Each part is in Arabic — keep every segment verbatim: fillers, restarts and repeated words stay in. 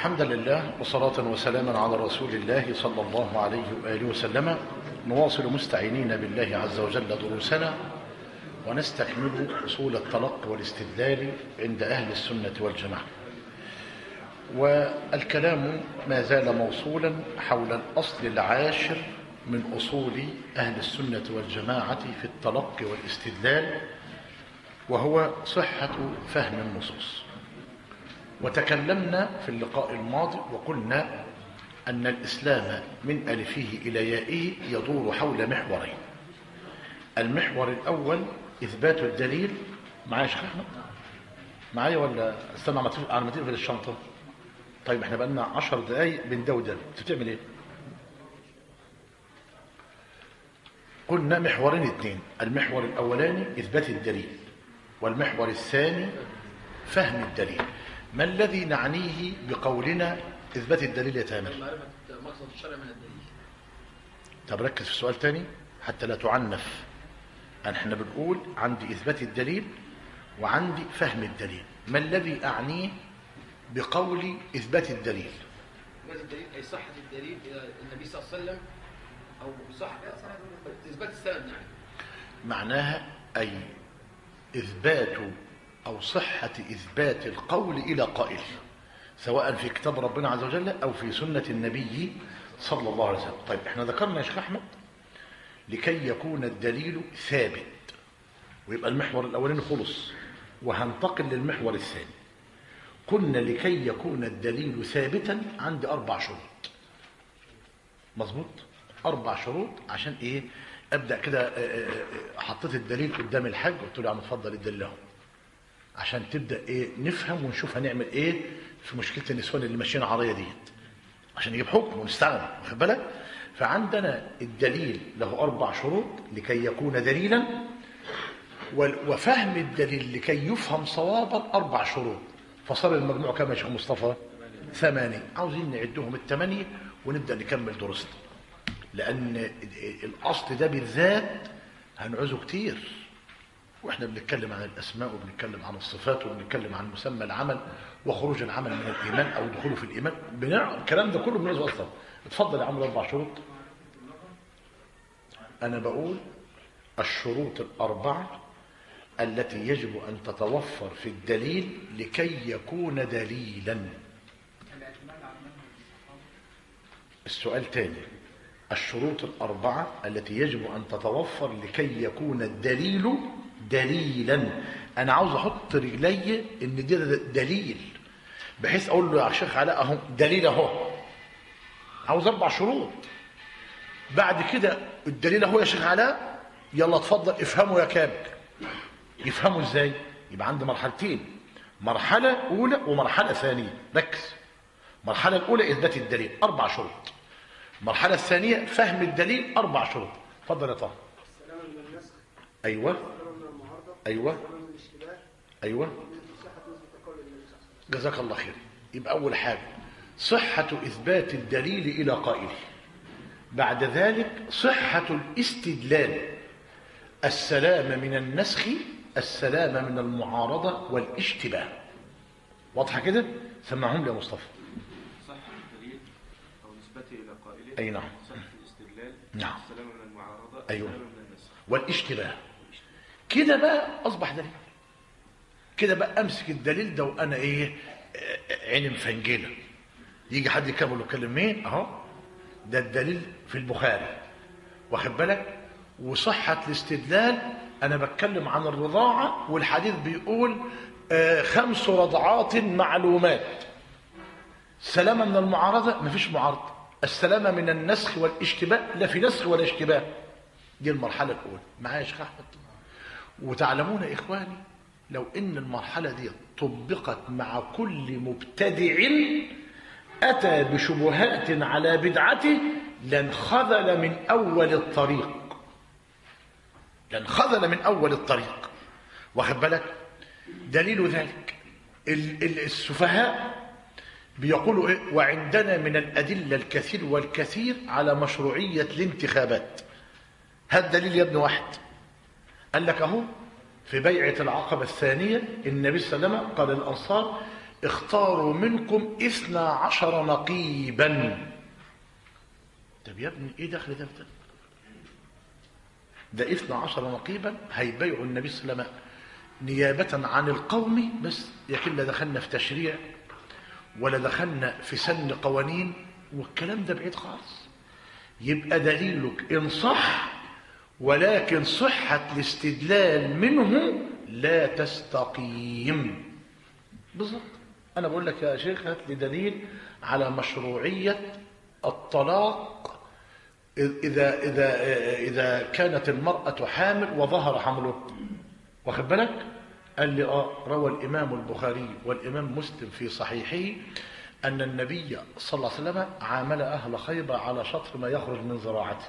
حمدا لله وصلاة وسلاما على رسول الله صلى الله عليه وآله وسلم. نواصل مستعينين بالله عز وجل دروسنا ونستكمل أصول التلقي والاستدلال عند أهل السنة والجماعة، والكلام ما زال موصولا حول الأصل العاشر من أصول أهل السنة والجماعة في التلقي والاستدلال، وهو صحة فهم النصوص. وتكلمنا في اللقاء الماضي وقلنا أن الإسلام من ألفه إلى يائه يدور حول محورين. المحور الأول إثبات الدليل. معايا يا شيخ أحمد؟ معايا ولا استنى على ما تقفل الشنطة؟ طيب احنا بقالنا عشر دقايق بندودل، انت بتعمل ايه؟ قلنا محورين اثنين، المحور الأولاني إثبات الدليل، والمحور الثاني فهم الدليل. ما الذي نعنيه بقولنا إثبات الدليل يا تامر؟ معرفة مقصد الشرع من الدليل. طب ركز في السؤال تاني حتى لا تعنف. احنا بنقول عندي إثبات الدليل وعندي فهم الدليل. ما الذي أعنيه بقول إثبات الدليل؟ إثبات الدليل أي صحة الدليل إلى النبي صلى الله عليه وسلم، أو صحة إثبات السند يعني. معناها أي إثبات أو صحة إثبات القول إلى قائله، سواء في كتاب ربنا عز وجل أو في سنة النبي صلى الله عليه وسلم. طيب احنا ذكرنا يا شيخ أحمد لكي يكون الدليل ثابت، ويبقى المحور الأولاني خلص، وهنتقل للمحور الثاني. قلنا لكي يكون الدليل ثابتا عندي أربع شروط. مظبوط؟ أربع شروط. عشان إيه؟ أبدأ كده حطيت الدليل قدام الحاج قلت له يا عم اتفضل الدليل اهو، عشان تبدأ إيه نفهم ونشوف هنعمل إيه في مشكلة النسوان اللي ماشيين عرية ديت، عشان يجيب حكم ونستعمل. واخد بالك؟ فعندنا الدليل له أربع شروط لكي يكون دليلا، وفهم الدليل لكي يفهم صوابا أربع شروط. فصار المجموع كما يا شيخ مصطفى؟ ثمانية. عاوزين نعدهم الثمانية ونبدأ نكمل دروسنا، لأن الأصل ده بالذات هنعوزه كتير، واحنا بنتكلم عن الأسماء وبنتكلم عن الصفات وبنتكلم عن مسمى العمل وخروج العمل من الإيمان أو دخوله في الإيمان. بنع... الكلام ده كله بنعوزه أصلا. اتفضل يا عم الأربع شروط. أنا بقول الشروط الأربعة التي يجب أن تتوفر في الدليل لكي يكون دليلا. السؤال تاني، الشروط الأربعة التي يجب أن تتوفر لكي يكون الدليل دليلا. أنا عاوز أحط رجلي إن دي دليل، بحيث أقول له يا شيخ علاء أهو دليل أهو. عاوز أربع شروط. بعد كده الدليل أهو يا شيخ علاء، يلا اتفضل افهموا يا كامل. يفهموا إزاي؟ يبقى عندي مرحلتين، مرحلة أولى ومرحلة ثانية. ركز. المرحلة الأولى إثبات الدليل أربع شروط، المرحلة الثانية فهم الدليل أربع شروط. اتفضل يا طه. السلام من النسخ. أيوة. السلام من المعارضة. أيوة. السلام من الاشتباه. أيوة. صحة نسبة قول النبي صلى الله عليه وسلم. جزاك الله خير. يبقى أول حاجة صحة إثبات الدليل إلى قائله. بعد ذلك صحة الاستدلال، السلام من النسخ، السلام من المعارضة والاشتباه. واضحة كده؟ سمعهم لي يا مصطفى. صحة الدليل أو نسبته إلى قائله. أي نعم. صحة الاستدلال. نعم. السلام من المعارضة. أيوة. السلام من النسخ. والاشتباه. كده بقى أصبح دليل. كده بقى أمسك الدليل ده وأنا إيه عيني مفنجلة. يجي حد يكمل ويتكلم مين؟ أهو ده الدليل في البخاري. واخد بالك؟ وصحة الاستدلال أنا بتكلم عن الرضاعة، والحديث بيقول آه خمس رضعات معلومات. سلامة من المعارضة، مفيش معارضة. السلامة من النسخ والاشتباه، لا في نسخ ولا اشتباه. دي المرحلة الأولى. معايا يا شيخ أحمد؟ وتعلمون يا إخواني لو إن المرحلة دي طبقت مع كل مبتدع أتى بشبهات على بدعته لانخذل من أول الطريق، لانخذل من أول الطريق. واخد بالك؟ دليل ذلك السفهاء بيقولوا إيه؟ وعندنا من الأدلة الكثير والكثير على مشروعية الانتخابات. هذا دليل يا ابن واحد. قال لك أهو في بيعة العقبة الثانية النبي صلى الله عليه وسلم قال للأنصار اختاروا منكم اثنا عشر نقيبا. طب يا ابني ايه دخل ده ده ده اثنا عشر نقيبا هيبيعوا النبي صلى الله عليه وسلم نيابة عن القوم بس، لكن لا دخلنا في تشريع ولا دخلنا في سن قوانين والكلام ده بعيد خالص. يبقى دليلك إن صح، ولكن صحة الاستدلال منه لا تستقيم. بالضبط. أنا بقول لك يا شيخ هات لي دليل على مشروعية الطلاق إذا إذا إذا كانت المرأة حامل وظهر حمله. واخد بالك؟ قال لي اه روى الإمام البخاري والإمام مسلم في صحيحه أن النبي صلى الله عليه وسلم عامل أهل خيبر على شطر ما يخرج من زراعته.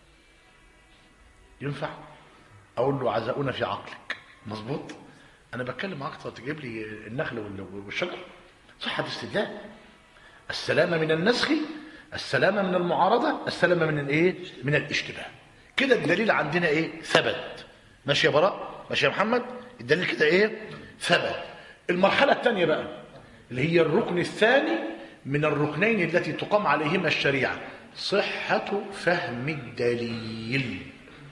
ينفع؟ أقول له عزاؤنا في عقلك. مظبوط؟ أنا بتكلم معاك تجيب لي النخل والشجر. صحة استدلال. السلامة من النسخ، السلامة من المعارضة، السلامة من الايه؟ من الاشتباه. كده الدليل عندنا ايه؟ ثبت. ماشي يا براء؟ ماشي يا محمد؟ الدليل كده ايه؟ ثبت. المرحلة الثانية بقى اللي هي الركن الثاني من الركنين التي تقام عليهما الشريعة، صحة فهم الدليل.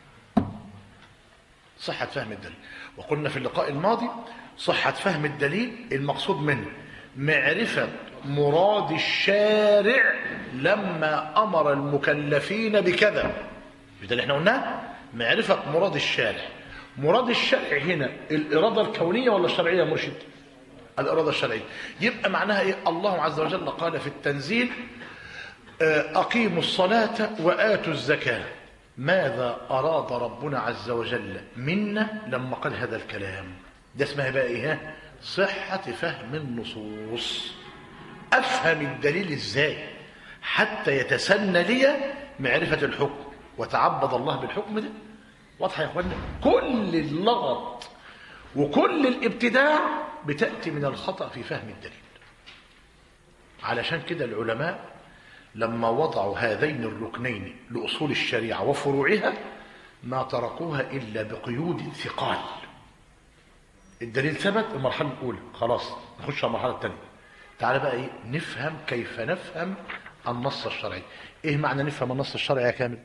صحة فهم الدليل. وقلنا في اللقاء الماضي صحة فهم الدليل المقصود منه معرفة مراد الشارع لما أمر المكلفين بكذا. ده اللي احنا قلناه، معرفة مراد الشارع. مراد الشارع هنا الإرادة الكونية ولا الشرعية يا مرشد؟ الإرادة الشرعية. يبقى معناها إيه؟ الله عز وجل قال في التنزيل أقيموا الصلاة وآتوا الزكاة. ماذا أراد ربنا عز وجل منا لما قال هذا الكلام؟ ده اسمها بقى إيه؟ صحة فهم النصوص. أفهم الدليل إزاي حتى يتسنى لي معرفة الحكم وتعبد الله بالحكم ده. واضحة يا إخوانا؟ كل اللغط وكل الابتداع بتأتي من الخطأ في فهم الدليل. علشان كده العلماء لما وضعوا هذين الركنين لأصول الشريعة وفروعها ما تركوها إلا بقيود ثقال. الدليل ثبت المرحلة الأولى، خلاص نخش على المرحلة الثانية. تعال بقى إيه؟ نفهم كيف نفهم النص الشرعي. إيه معنى نفهم النص الشرعي يا كامل؟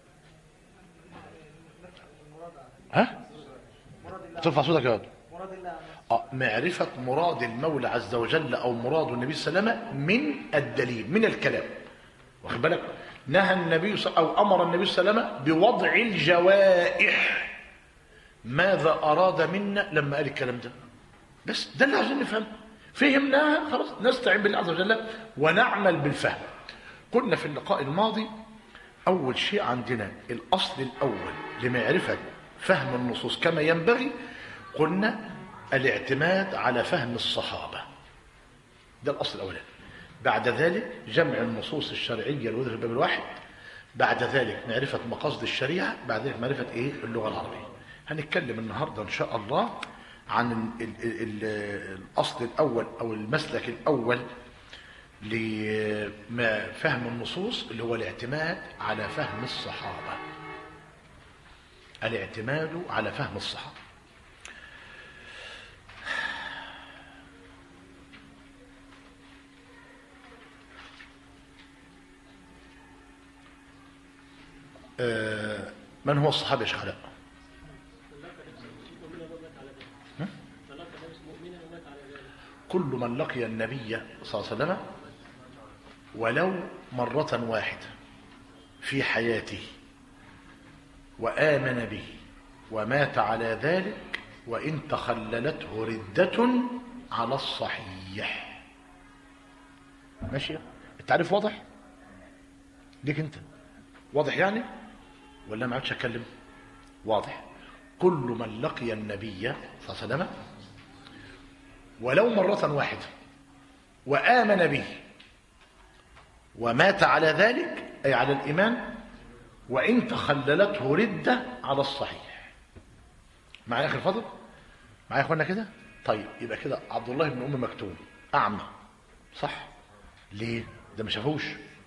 ها؟ ترفع صوتك يا ولد. آه معرفة مراد المولى عز وجل أو مراد النبي صلى الله عليه وسلم من الدليل، من الكلام. واخد بالك؟ نهى النبي صلى أو أمر النبي صلى الله عليه وسلم بوضع الجوائح. ماذا أراد منا لما قال الكلام ده؟ بس ده اللي عايزين نفهمه. فهمناها خلاص نستعين بالله عز وجل ونعمل بالفهم. قلنا في اللقاء الماضي أول شيء عندنا الأصل الأول لمعرفة فهم النصوص كما ينبغي، قلنا الاعتماد على فهم الصحابة. ده الأصل الأولاني. بعد ذلك جمع النصوص الشرعية الواردة في الباب الواحد. بعد ذلك معرفة مقاصد الشريعة. بعد ذلك معرفة إيه؟ اللغة العربية. هنتكلم النهاردة إن شاء الله عن ال ال ال الأصل الأول أو المسلك الأول لفهم النصوص اللي هو الاعتماد على فهم الصحابة. الاعتماد على فهم الصحابة. من هو الصحابي يا شيخ علاء؟ كل من لقي النبي صلى الله عليه وسلم ولو مرة واحدة في حياته وآمن به ومات على ذلك وإن تخللته ردة على الصحيح. ماشي؟ التعريف واضح؟ ليك انت واضح يعني؟ ولا ما عادش اتكلم؟ واضح. كل من لقي النبي صلى الله عليه وسلم ولو مرة واحدة وآمن به ومات على ذلك أي على الإيمان وإن تخللته ردة على الصحيح. معايا آخر فضل؟ معايا أخوانا كده؟ طيب يبقى كده عبد الله بن أم مكتوم أعمى صح؟ ليه؟ ده ما شافوش.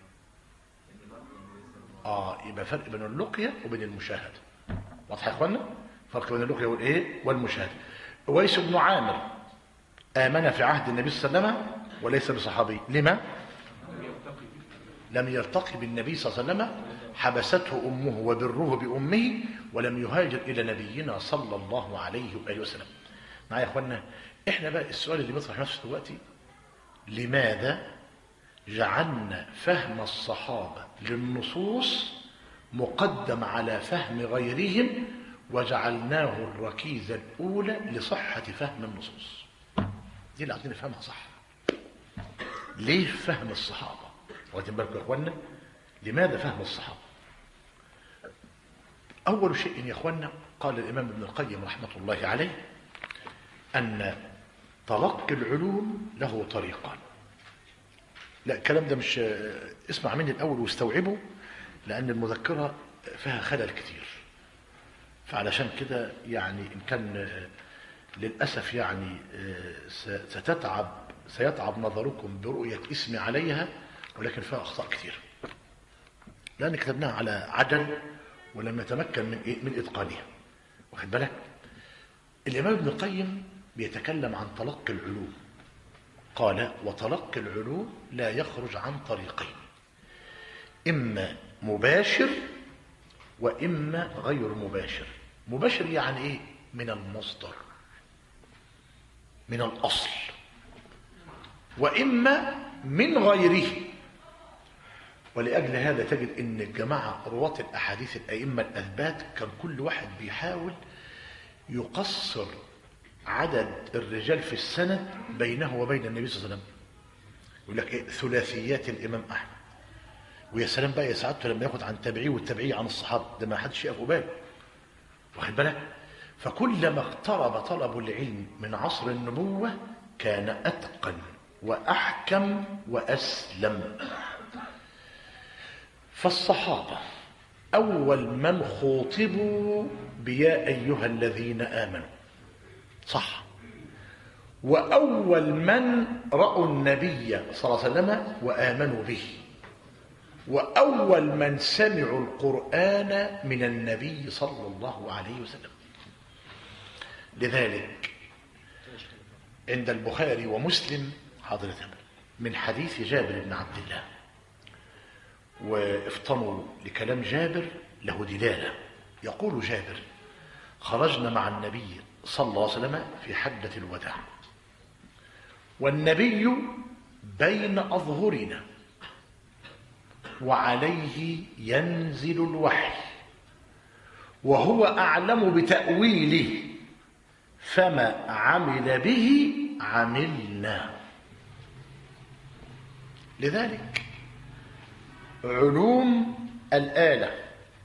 آه يبقى فرق بين اللقية وبين المشاهدة. واضح يا أخوانا؟ فرق بين اللقية والإيه؟ والمشاهدة. أويس بن عامر آمن في عهد النبي صلى الله عليه وسلم وليس بصحابي. لما؟ لم يلتقي بالنبي صلى الله عليه وسلم، حبسته أمه وبره بأمه، ولم يهاجر إلى نبينا صلى الله عليه وآله وسلم. معايا يا أخوانا؟ إحنا بقى السؤال اللي بيطرح نفسه دلوقتي، لماذا جعلنا فهم الصحابة للنصوص مقدم على فهم غيرهم، وجعلناه الركيزة الأولى لصحة فهم النصوص؟ دي اللي عايزين نفهمها صح. ليه فهم الصحابة؟ واخدين بالكم يا اخوانا؟ لماذا فهم الصحابة؟ أول شيء يا اخوانا، قال الإمام ابن القيم رحمة الله عليه أن تلقي العلوم له طريقان. لا الكلام ده مش، اسمع مني الأول واستوعبه، لأن المذكرة فيها خلل كتير، فعلشان كده يعني إن كان للأسف يعني ستتعب سيتعب نظركم برؤية اسمي عليها، ولكن فيها أخطاء كثير لأن كتبناها على عجل ولم يتمكن من من إتقانها. واخد بالك؟ الإمام ابن القيم بيتكلم عن تلقي العلوم، قال: وتلقي العلوم لا يخرج عن طريقين، إما مباشر وإما غير مباشر. مباشر يعني إيه؟ من المصدر، من الأصل، وإما من غيره. ولأجل هذا تجد أن الجماعة رواة الأحاديث الأئمة الأثبات كان كل واحد بيحاول يقصر عدد الرجال في السند بينه وبين النبي صلى الله عليه وسلم. يقول لك إيه؟ ثلاثيات الإمام أحمد. ويا سلام بقى يا سعادته لما ياخد عن تابعيه والتابعيه عن الصحابة، ده ما حدش يقف باله. واخد بالك؟ فكلما اقترب طلب العلم من عصر النبوة كان أتقن وأحكم وأسلم. فالصحابة أول من خوطبوا بيا أيها الذين آمنوا، صح، وأول من رأوا النبي صلى الله عليه وسلم وآمنوا به، وأول من سمعوا القرآن من النبي صلى الله عليه وسلم. لذلك عند البخاري ومسلم حضرة من حديث جابر بن عبد الله، وافطنوا لكلام جابر له دلالة. يقول جابر: خرجنا مع النبي صلى الله عليه وسلم في حجة الوداع، والنبي بين أظهرنا وعليه ينزل الوحي، وهو أعلم بتأويله، فما عمل به عملنا. لذلك علوم الآلة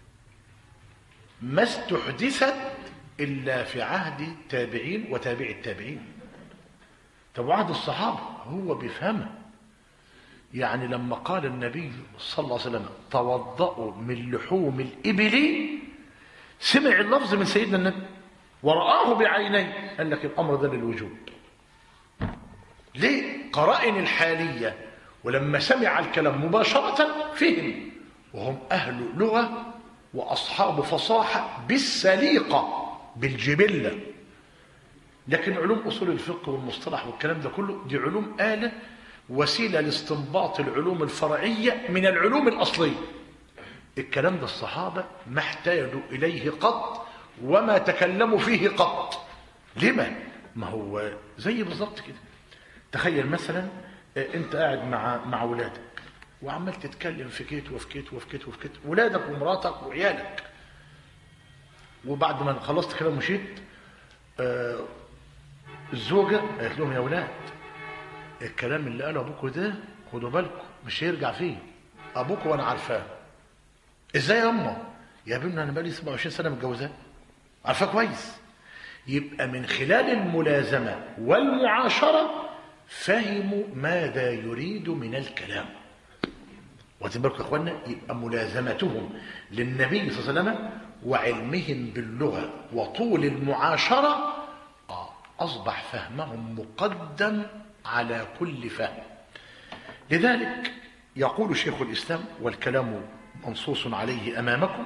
ما استحدثت إلا في عهد التابعين وتابع التابعين. طب عهد الصحابة هو بيفهمها. يعني لما قال النبي صلى الله عليه وسلم: توضأوا من لحوم الإبل، سمع اللفظ من سيدنا النبي ورآه بعينيه، قال لك الأمر ده للوجوب. ليه؟ قرائن الحالية، ولما سمع الكلام مباشرة فهم، وهم أهل لغة وأصحاب فصاحة بالسليقة بالجبلة. لكن علوم أصول الفقه والمصطلح والكلام ده كله دي علوم آلة، وسيلة لاستنباط العلوم الفرعية من العلوم الأصلية. الكلام ده الصحابة ما احتاجوا إليه قط وما تكلموا فيه قط. لما؟ ما هو زي بالظبط كده. تخيل مثلا انت قاعد مع مع ولادك وعمال تتكلم في كيت وفي كيت وفي كيت وفي كيت، ولادك ومراتك وعيالك، وبعد ما خلصت كلام مشيت، آه الزوجة قالت لهم: يا ولاد، الكلام اللي قاله ابوكوا ده خدوا بالكم مش هيرجع فيه، ابوكوا وانا عارفاه. ازاي يا اما؟ يا ابني انا بقالي سبعة وعشرين سنه متجوزاه، عارفاه كويس. يبقى من خلال الملازمه والمعاشره فهموا ماذا يريد من الكلام. واخدين بالكم يا اخوانا؟ يبقى ملازمتهم للنبي صلى الله عليه وسلم وعلمهم باللغه وطول المعاشره اصبح فهمهم مقدم على كل فهم. لذلك يقول شيخ الاسلام، والكلام منصوص عليه امامكم: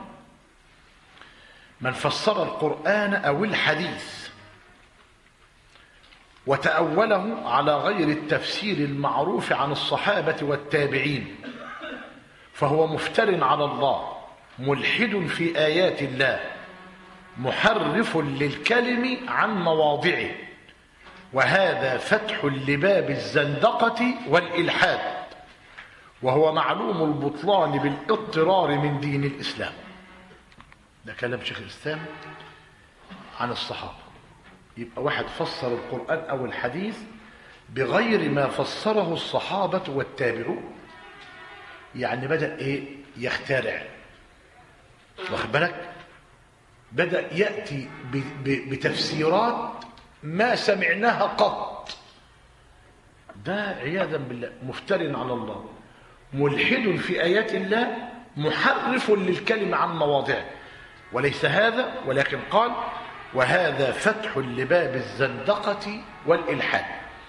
من فسر القرآن او الحديث وتأوله على غير التفسير المعروف عن الصحابة والتابعين، فهو مفتر على الله ملحد في آيات الله محرف للكلم عن مواضعه، وهذا فتح لباب الزندقة والإلحاد، وهو معلوم البطلان بالاضطرار من دين الإسلام. ده كلام شيخ الإسلام عن الصحابة. يبقى واحد فسر القرآن أو الحديث بغير ما فسره الصحابة والتابعون، يعني بدأ إيه؟ يخترع. واخد بالك؟ بدأ يأتي بتفسيرات ما سمعناها قط. ده عياذا بالله مفتر على الله ملحد في آيات الله محرف للكلمة عن مواضعه. وليس هذا، ولكن قال وهذا فتح لباب الزندقة والإلحاد.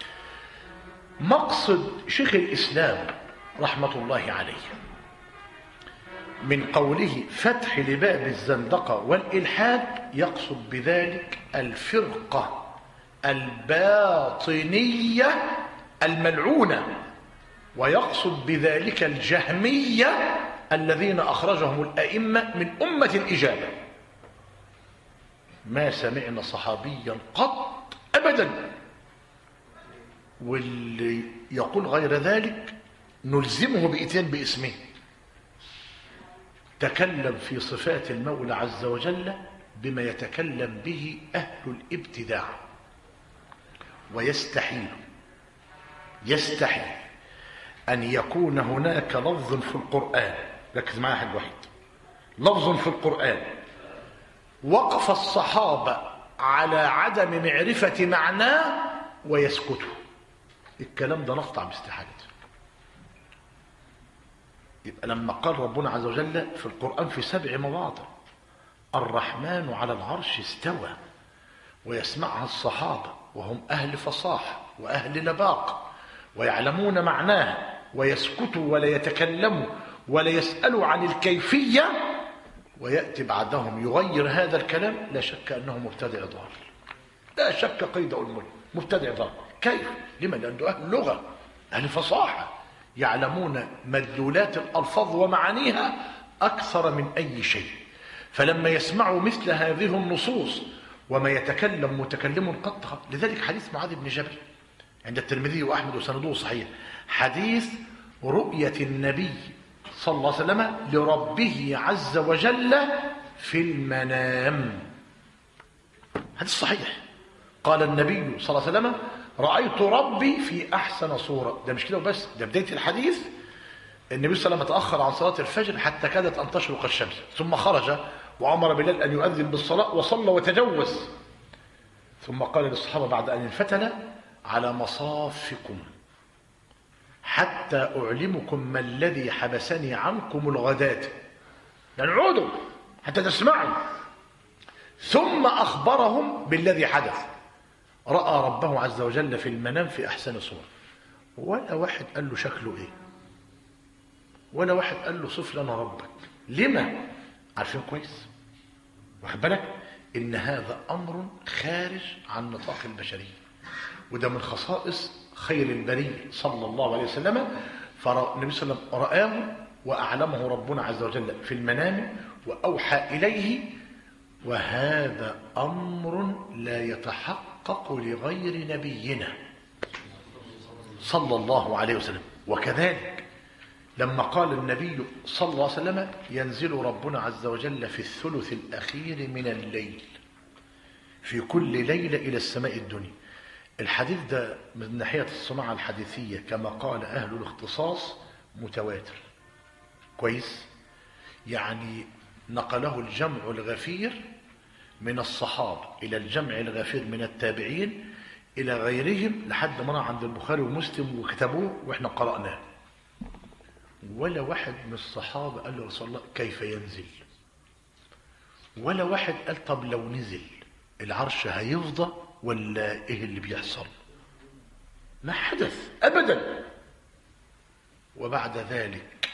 مقصد شيخ الإسلام رحمة الله عليه من قوله فتح لباب الزندقة والإلحاد يقصد بذلك الفرقة الباطنية الملعونة، ويقصد بذلك الجهمية الذين أخرجهم الأئمة من أمة الإجابة. ما سمعنا صحابيا قط أبدا، واللي يقول غير ذلك نلزمه بإتيان باسمه. تكلم في صفات المولى عز وجل بما يتكلم به أهل الابتداع، ويستحيل يستحيل أن يكون هناك لفظ في القرآن، ركز معايا حاجة واحد، لفظ في القرآن وقف الصحابة على عدم معرفة معناه ويسكتوا. الكلام ده نقطع باستحالته. يبقى لما قال ربنا عز وجل في القرآن في سبع مواضع الرحمن على العرش استوى، ويسمعها الصحابة وهم أهل فصاحة وأهل لباق ويعلمون معناها، ويسكتوا ولا يتكلموا ولا يسألوا عن الكيفية، ويأتي بعدهم يغير هذا الكلام، لا شك أنه مبتدع ضال، لا شك قيد الملك مبتدع ضال. كيف؟ لما؟ لأنه أهل لغة أهل فصاحة يعلمون مدلولات الألفاظ ومعانيها أكثر من أي شيء. فلما يسمعوا مثل هذه النصوص وما يتكلم متكلم قد، لذلك حديث معاذ بن جبل عند الترمذي وأحمد وسنده صحيح، حديث رؤية النبي صلى الله عليه وسلم لربه عز وجل في المنام. حديث صحيح. قال النبي صلى الله عليه وسلم رأيت ربي في أحسن صورة. ده مش كده وبس، ده بداية الحديث. النبي صلى الله عليه وسلم تأخر عن صلاة الفجر حتى كادت أن تشرق الشمس، ثم خرج وأمر بلال أن يؤذن بالصلاة وصلى وتجوز، ثم قال للصحابة بعد أن انفتن على مصافكم حتى أعلمكم ما الذي حبسني عنكم الغداة، يعني عودوا حتى تسمعوا. ثم أخبرهم بالذي حدث، رأى ربه عز وجل في المنام في أحسن صورة. ولا واحد قال له شكله إيه، ولا واحد قال له صف لنا ربك. لما؟ عارفين كويس، واخد بالك إن هذا أمر خارج عن نطاق البشرية، وده من خصائص خير البرية صلى الله عليه وسلم. فالنبي صلى الله عليه وسلم رآه وأعلمه ربنا عز وجل في المنام وأوحى إليه، وهذا أمر لا يتحقق لغير نبينا صلى الله عليه وسلم. وكذلك لما قال النبي صلى الله عليه وسلم ينزل ربنا عز وجل في الثلث الأخير من الليل في كل ليلة إلى السماء الدنيا. الحديث ده من ناحية الصناعة الحديثية كما قال أهل الاختصاص متواتر كويس، يعني نقله الجمع الغفير من الصحابة إلى الجمع الغفير من التابعين إلى غيرهم لحد ما عند البخاري ومسلم وكتبوه وإحنا قرأناه. ولا واحد من الصحابة قال له رسول الله كيف ينزل، ولا واحد قال طب لو نزل العرش هيفضى ولا إيه اللي بيحصل، ما حدث أبدا. وبعد ذلك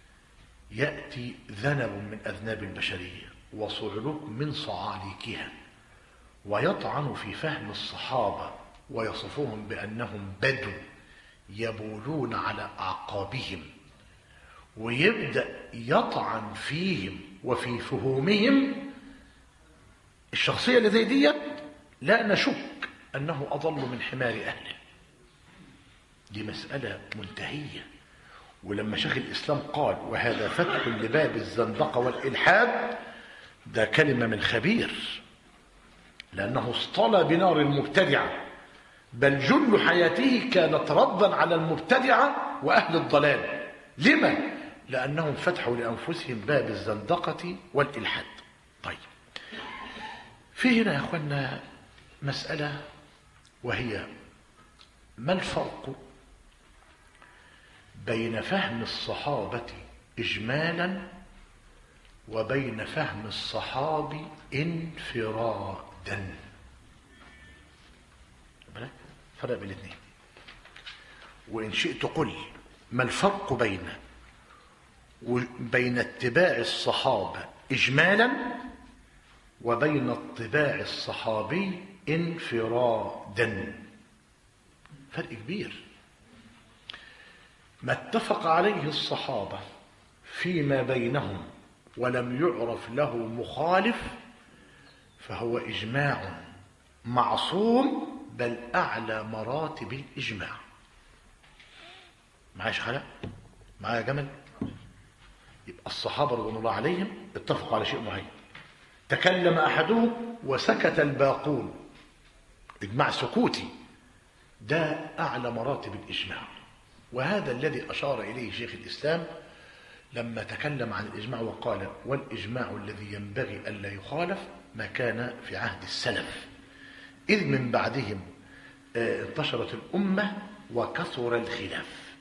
يأتي ذنب من أذناب البشرية وصعلوك من صعاليكها ويطعن في فهم الصحابة ويصفهم بأنهم بدو يبولون على أعقابهم، ويبدأ يطعن فيهم وفي فهومهم، الشخصية اللي زي دي لا نشك أنه أضل من حمار أهله. دي مسألة منتهية. ولما شيخ الإسلام قال وهذا فتح لباب الزندقة والإلحاد، ده كلمة من خبير، لأنه اصطلى بنار المبتدعة، بل جل حياته كانت ردا على المبتدعة وأهل الضلال. لما؟ لأنهم فتحوا لأنفسهم باب الزندقة والإلحاد. طيب، في هنا يا أخوانا مسألة، وهي ما الفرق بين فهم الصحابة إجمالا وبين فهم الصحابي انفرادا؟ فرق بين الاثنين. وإن شئت قل ما الفرق بين بين اتباع الصحابة إجمالا وبين اتباع الصحابي انفرادا. فرق كبير. ما اتفق عليه الصحابة فيما بينهم ولم يعرف له مخالف فهو إجماع معصوم، بل أعلى مراتب الإجماع. معايا خلق؟ معايا جمل؟ يبقى الصحابة رضوان الله عليهم اتفقوا على شيء معين، تكلم أحدهم وسكت الباقون، إجماع سكوتي، ده أعلى مراتب الإجماع. وهذا الذي أشار إليه شيخ الإسلام لما تكلم عن الإجماع وقال والإجماع الذي ينبغي ألا يخالف ما كان في عهد السلف، إذ من بعدهم انتشرت الأمة وكثر الخلاف.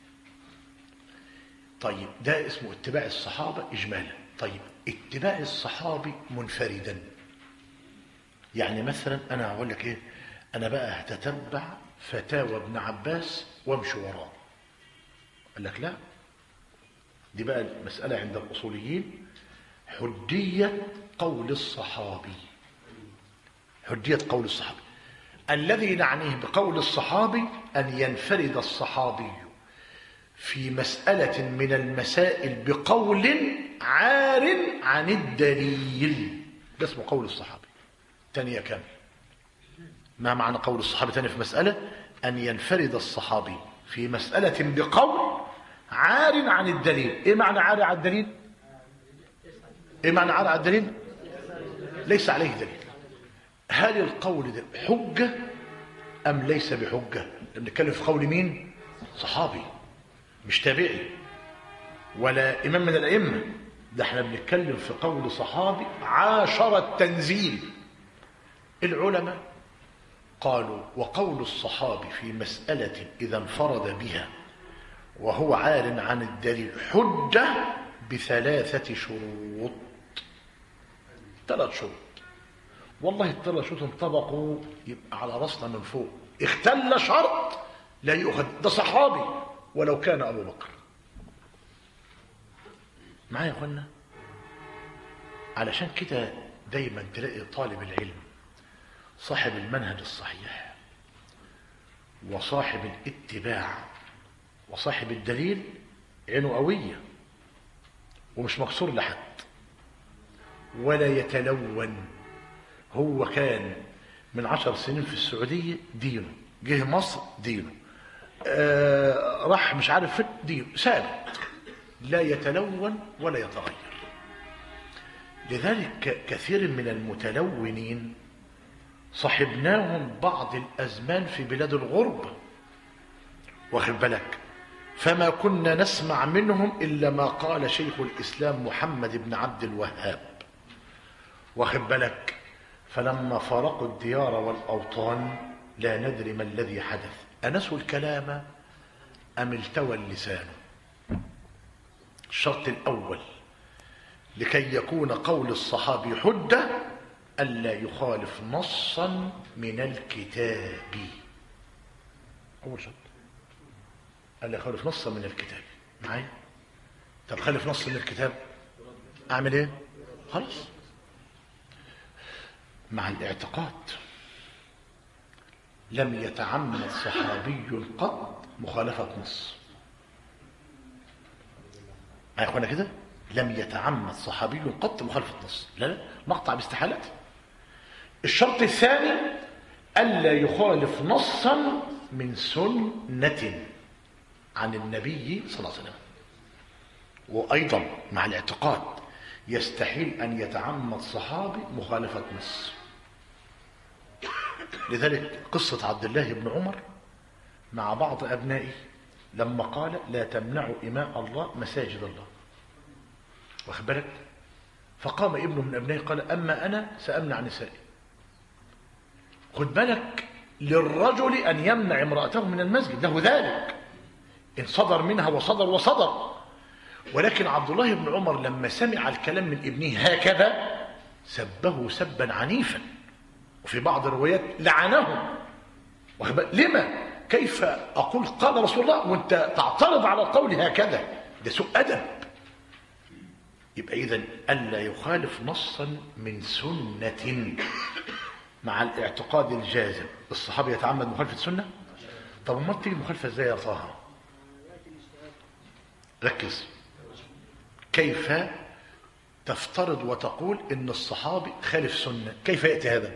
طيب، ده اسمه اتباع الصحابة إجمالا. طيب، اتباع الصحابي منفردا، يعني مثلا أنا أقول لك إيه، أنا بقى هتتبع فتاوى ابن عباس وامشي وراه. قال لك لا، دي بقى المسألة عند الأصوليين حجية قول الصحابي. حجية قول الصحابي الذي نعنيه بقول الصحابي أن ينفرد الصحابي في مسألة من المسائل بقول عار عن الدليل، ده اسمه قول الصحابي. تانية كامل. ما معنى قول الصحابي تاني في مسألة؟ أن ينفرد الصحابي في مسألة بقول عار عن الدليل. إيه معنى عار عن الدليل؟ إيه معنى عار عن الدليل؟ ليس عليه دليل. هل القول ده حجة أم ليس بحجة؟ بنتكلم في قول مين؟ صحابي، مش تابعي ولا إمام من الأئمة، ده احنا بنتكلم في قول صحابي عاشر التنزيل. العلماء قالوا وقول الصحابي في مسألة إذا انفرد بها وهو عار عن الدليل حجة بثلاثة شروط. ثلاث شروط، والله الثلاث شروط انطبقوا يبقى على راسنا من فوق. اختل شرط لا يؤخذ، ده صحابي ولو كان أبو بكر. معايا يا اخوانا؟ علشان كده دايما تلاقي طالب العلم صاحب المنهج الصحيح وصاحب الاتباع وصاحب الدليل عينه قوية ومش مكسور لحد ولا يتلون. هو كان من عشر سنين في السعودية دينه، جه مصر دينه، آه راح مش عارف فين دينه، ثابت لا يتلون ولا يتغير. لذلك كثير من المتلونين صحبناهم بعض الأزمان في بلاد الغربة، واخد بالك، فما كنا نسمع منهم إلا ما قال شيخ الإسلام محمد بن عبد الوهاب، واخد بالك، فلما فارقوا الديار والأوطان لا ندري ما الذي حدث، أنسوا الكلام أم التوى اللسان. الشرط الأول لكي يكون قول الصحابي حجة ألا يخالف نصا من الكتاب. أول شرط ألا يخالف نصا من الكتاب. معايا؟ طب خالف نص من الكتاب أعمل إيه؟ خلاص. مع الاعتقاد لم يتعمد صحابي قط مخالفة نص. يا اخوانا كده، لم يتعمد صحابي قط مخالفة نص، لا لا، مقطع باستحالته. الشرط الثاني ألا يخالف نصا من سنة عن النبي صلى الله عليه وسلم. وأيضا مع الاعتقاد يستحيل أن يتعمد صحابي مخالفة نص. لذلك قصة عبد الله بن عمر مع بعض أبنائه لما قال لا تمنعوا إماء الله مساجد الله، واخد بالك؟ فقام ابن من أبنائه قال أما أنا سأمنع نسائي. خد بالك، للرجل أن يمنع امرأته من المسجد، له ذلك إن صدر منها وصدر وصدر. ولكن عبد الله بن عمر لما سمع الكلام من ابنه هكذا سبه سبا عنيفا، وفي بعض الروايات لعنه. لما؟ كيف أقول قال رسول الله وأنت تعترض على القول هكذا؟ ده سوء أدب. يبقى إذن ألا يخالف نصا من سنة مع الاعتقاد الجازم. الصحابي يتعمد مخالفة السنة؟ طب ما تيجي المخالفة ازاي يا طه؟ ركز. كيف تفترض وتقول ان الصحابي خالف سنة؟ كيف يأتي هذا؟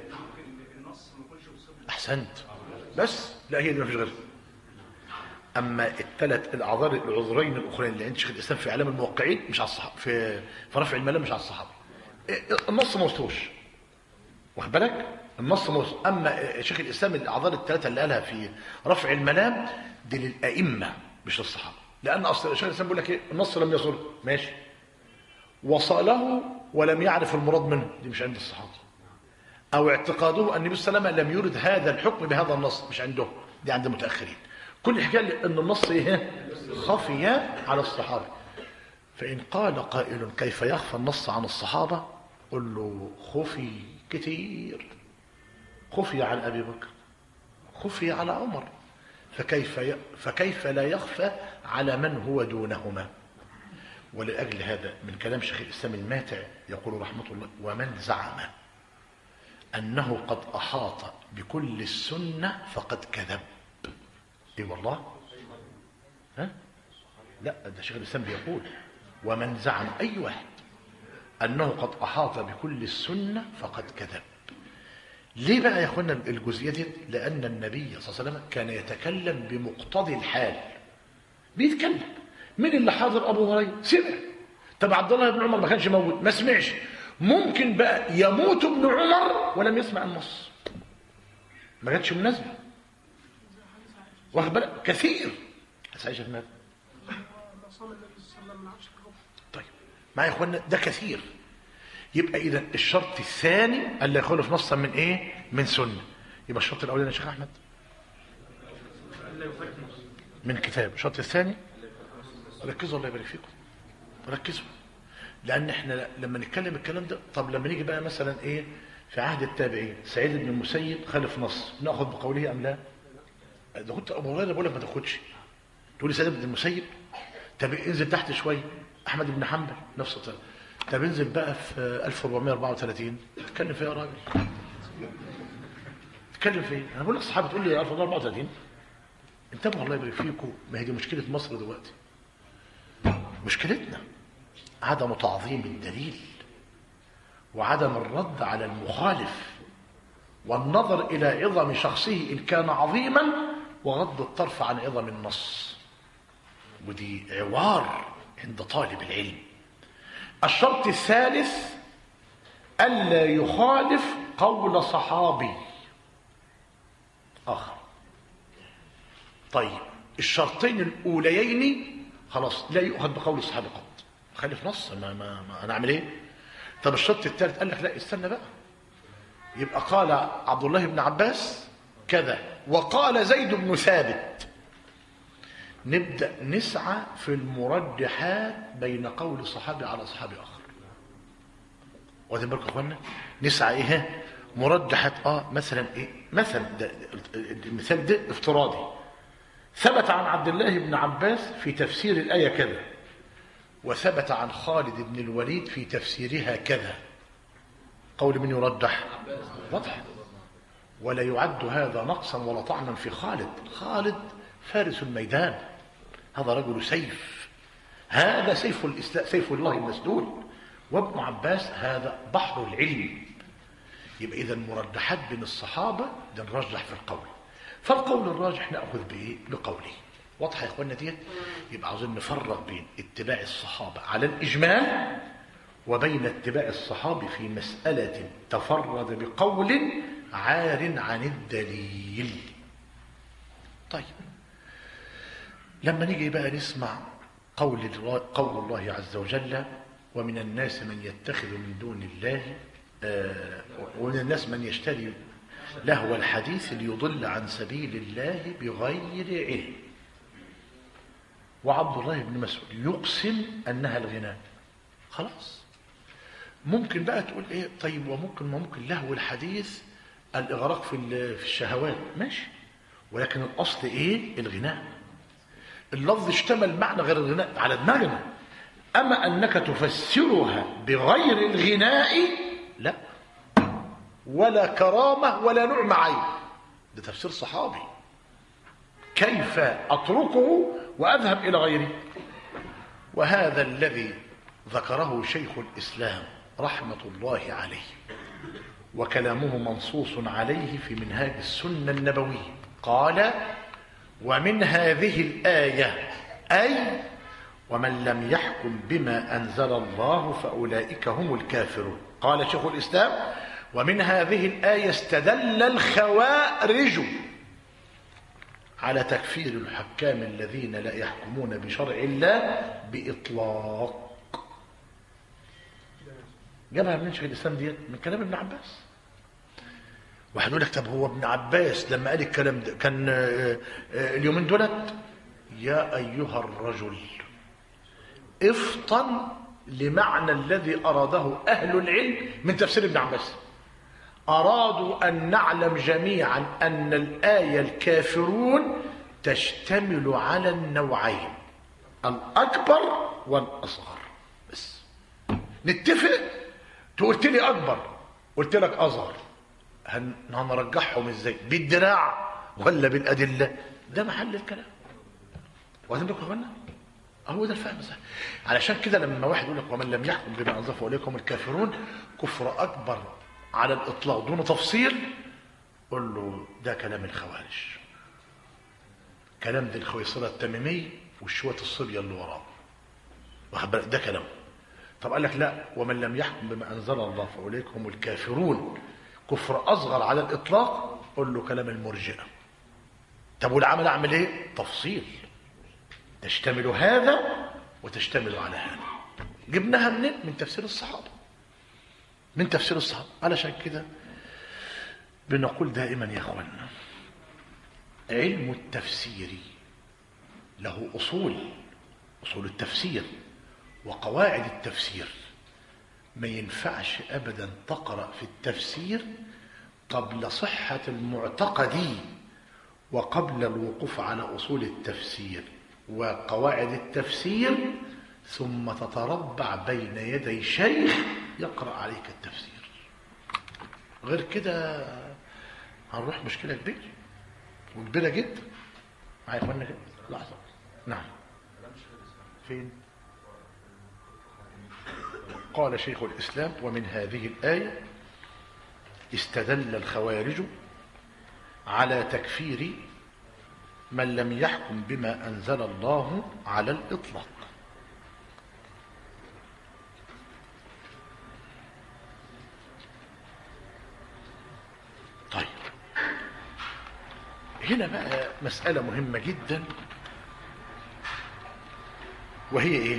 احسنت. بس لا، هي دي ما فيش غيرها. اما الثلاث الاعذار العذرين الاخرين اللي عند شيخ الاسلام في اعلام الموقعين مش على الصحابه، في في رفع الملام مش على الصحابه. النص ما وصلوش، واخد بالك؟ النص ما وصل. اما شيخ الاسلام الاعذار الثلاثه اللي قالها في رفع الملام دي للائمه مش للصحابه، لان اصل شيخ الاسلام بيقول لك ايه؟ النص لم يصل، ماشي، وصله ولم يعرف المراد منه، دي مش عند الصحابه. او اعتقاده ان النبي صلى الله عليه وسلم لم يرد هذا الحكم بهذا النص، مش عندهم، دي عند المتاخرين. كل الحكايه ان النص ايه؟ خفي على الصحابه. فان قال قائل كيف يخفى النص عن الصحابه؟ قل له خفي كتير. خفي عن ابي بكر، خفي على عمر، فكيف ي... فكيف لا يخفى على من هو دونهما؟ ولاجل هذا من كلام شيخ الاسلام الماتع يقول رحمه الله: ومن زعم انه قد احاط بكل السنه فقد كذب. اي والله؟ ها؟ لا، ده شيخ الاسلام بيقول ومن زعم اي واحد انه قد احاط بكل السنه فقد كذب. ليه بقى يا اخوانا الجزئيه دي؟ لان النبي صلى الله عليه وسلم كان يتكلم بمقتضي الحال، بيتكلم. مين اللي حاضر؟ ابو هريره، سمع. طب عبد الله بن عمر ما كانش موجود، ما سمعش. ممكن بقى يموت ابن عمر ولم يسمع النص، ما جاتش مناسبه، واخد بالك؟ كثير. هتعيشها ماذا؟ طيب معايا يا اخوانا، ده كثير. يبقى اذا الشرط الثاني الا يخالف نصا من ايه؟ من سنه. يبقى الشرط الاولاني يا شيخ احمد من كتاب. الشرط الثاني ركزوا، الله يبارك فيكم، ركزوا، لان احنا لما نتكلم الكلام ده، طب لما نيجي بقى مثلا ايه في عهد التابعين، سعيد بن المسيب خالف نص، ناخذ بقوله ام لا؟ ده كنت ابو هريره بقول لك ما تاخدش، تقول لي سعيد بن المسيب. طب انزل تحت شويه، احمد بن حنبل نفس الطريقه. طب انزل بقى في ألف وأربعمائة وأربعة وثلاثين، تتكلم فيها يا راجل؟ تتكلم فيه؟ انا بقول لك الصحابه تقول لي ألف وأربعمائة وأربعة وثلاثين. انتبهوا الله يبارك فيكم، ما هي دي مشكله مصر دلوقتي. مشكلتنا عدم تعظيم الدليل، وعدم الرد على المخالف، والنظر الى عظم شخصه ان كان عظيما، وغض الطرف عن عظم النص. ودي عوار عند طالب العلم. الشرط الثالث ألا يخالف قول صحابي آخر. طيب الشرطين الأوليين خلاص لا يؤخذ بقول الصحابي قط، خالف نص، ما, ما, ما أنا أعمل إيه؟ طب الشرط الثالث قال لك لا استنى بقى، يبقى قال عبد الله بن عباس كذا وقال زيد بن ثابت. نبدأ نسعى في المرجحات بين قول صحابي على صحابي آخر. واخدين بالكم يا اخوانا؟ نسعى ايه؟ مرجحات. اه مثلا ايه؟ مثلا ده المثال ده افتراضي. ثبت عن عبد الله بن عباس في تفسير الآية كذا، وثبت عن خالد بن الوليد في تفسيرها كذا. قول من يرجح؟ واضح. ولا يعد هذا نقصا ولا طعنا في خالد. خالد فارس الميدان، هذا رجل سيف، هذا سيف الإسلام، سيف الله المسدود. وابن عباس هذا بحر العلم. يبقى إذا المرجحات بين الصحابة ده نرجح في القول، فالقول الراجح نأخذ بإيه؟ بقوله. واضحة يا إخواننا ديت؟ يبقى عاوزين نفرق بين اتباع الصحابة على الإجمال وبين اتباع الصحابة في مسألة تفرد بقول عار عن الدليل. طيب لما نيجي بقى نسمع قول قول الله عز وجل: ومن الناس من يتخذ من دون الله آه ومن الناس من يشتري لهو الحديث ليضل عن سبيل الله بغير علم. وعبد الله بن مسعود يقسم أنها الغناء. خلاص ممكن بقى تقول ايه؟ طيب وممكن ما ممكن لهو الحديث الإغراق في في الشهوات، ماشي، ولكن الأصل ايه؟ الغناء. اللفظ اشتمل معنى غير الغناء على دماغنا، أما أنك تفسرها بغير الغناء لا، ولا كرامة ولا نعم عين. ده تفسير صحابي، كيف أتركه وأذهب إلى غيره؟ وهذا الذي ذكره شيخ الإسلام رحمة الله عليه، وكلامه منصوص عليه في منهاج السنة النبوية. قال: ومن هذه الآية أي ومن لم يحكم بما أنزل الله فأولئك هم الكافرون. قال شيخ الإسلام: ومن هذه الآية استدل الخوارج على تكفير الحكام الذين لا يحكمون بشرع الله بإطلاق. جابها من شيخ الإسلام ديت؟ من كلام ابن عباس. واحد يقول لك: طب هو ابن عباس لما قال الكلام ده كان اليومين دولت؟ يا أيها الرجل افطن لمعنى الذي أراده أهل العلم من تفسير ابن عباس. أرادوا أن نعلم جميعا أن الآية الكافرون تشتمل على النوعين، الأكبر والأصغر. بس نتفق. تقولت لي أكبر، قلت لك أصغر، هنرجحهم إزاي؟ بالدراع ولا بالأدلة؟ ده محل الكلام. وعايزين بكم قلنا هو ده الفهم صح. علشان كده لما واحد يقول لك: ومن لم يحكم بما أنزل فأولئك هم الكافرون، كفر أكبر على الإطلاق دون تفصيل، قل له ده كلام الخوارج، كلام ذي الخويصرة التميمي والشوية الصبية اللي وراه، واخد بالك؟ ده كلام. طب قال لك: لا، ومن لم يحكم بما أنزل الله فأولئك هم الكافرون، كفر أصغر على الإطلاق، قل له كلام المرجئة. طب والعمل أعمل إيه؟ تفصيل، تشتمل هذا وتشتمل على هذا. جبناها منين؟ من تفسير الصحابة، من تفسير الصحابة. علشان كده بنقول دائما يا أخوانا: علم التفسير له أصول، أصول التفسير وقواعد التفسير. ما ينفعش أبدا تقرأ في التفسير قبل صحة المعتقد وقبل الوقوف على أصول التفسير وقواعد التفسير، ثم تتربع بين يدي شيخ يقرأ عليك التفسير. غير كده هنروح مشكلة كبيرة وكبيرة جدا. معايا يا اخوانا كده؟ لحظة. نعم. فين؟ قال شيخ الإسلام: ومن هذه الآية استدل الخوارج على تكفير من لم يحكم بما أنزل الله على الإطلاق. طيب هنا بقى مسألة مهمة جدا، وهي ايه؟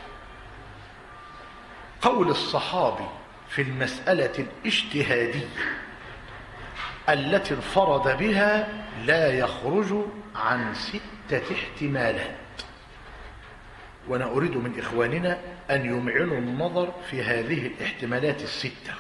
قول الصحابي في المسألة الاجتهادية التي انفرد بها لا يخرج عن ستة احتمالات، وأنا أريد من إخواننا أن يمعنوا النظر في هذه الاحتمالات الستة.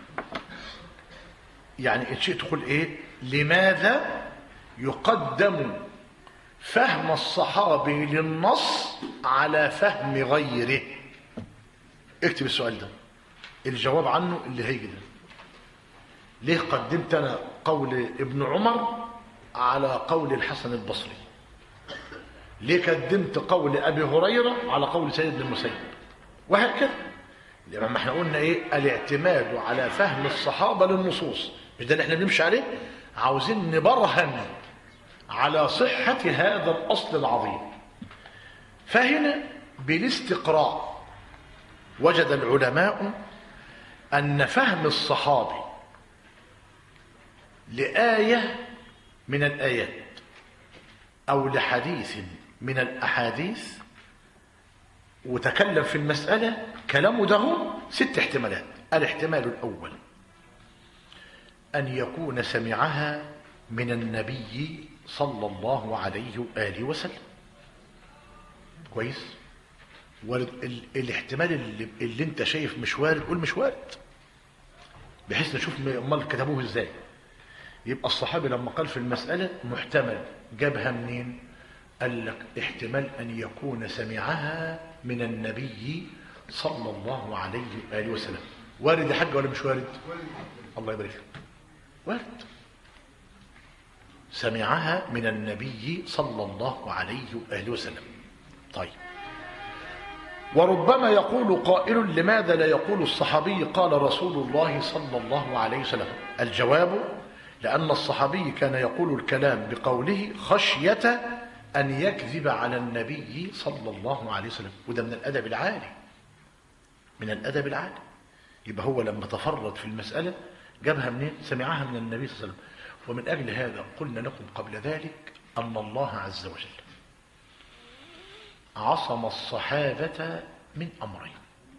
يعني إن شئت تقول إيه؟ لماذا يقدم فهم الصحابي للنص على فهم غيره؟ اكتب السؤال ده، الجواب عنه اللي هيجي ده. ليه قدمت أنا قول ابن عمر على قول الحسن البصري؟ ليه قدمت قول أبي هريرة على قول سيد بن المسيب؟ وهكذا. لما احنا قلنا ايه؟ الاعتماد على فهم الصحابة للنصوص، مش ده اللي احنا بنمشي عليه؟ عاوزين نبرهن على صحة هذا الأصل العظيم. فهنا بالاستقراء وجد العلماء أن فهم الصحابي لآية من الآيات أو لحديث من الأحاديث وتكلم في المسألة، كلامه ده ست احتمالات. الاحتمال الأول أن يكون سمعها من النبي صلى الله عليه وآله وسلم. كويس؟ والاحتمال اللي, اللي انت شايف مش وارد قول مش وارد، بحيث نشوف امال كتبوه ازاي. يبقى الصحابي لما قال في المسألة محتمل، جابها منين؟ قال لك احتمال أن يكون سمعها من النبي صلى الله عليه وآله وسلم. وارد يا حاج ولا مش وارد؟ الله يبارك لك، وارد. سمعها من النبي صلى الله عليه وآله وسلم. طيب، وربما يقول قائل لماذا لا يقول الصحابي قال رسول الله صلى الله عليه وسلم؟ الجواب لأن الصحابي كان يقول الكلام بقوله خشية أن يكذب على النبي صلى الله عليه وسلم، وده من الأدب العالي، من الأدب العالي. يبقى هو لما تفرد في المسألة جابها منين؟ سمعها من النبي صلى الله عليه وسلم. ومن أجل هذا قلنا لكم قبل ذلك أن الله عز وجل عصم الصحابة من أمرين،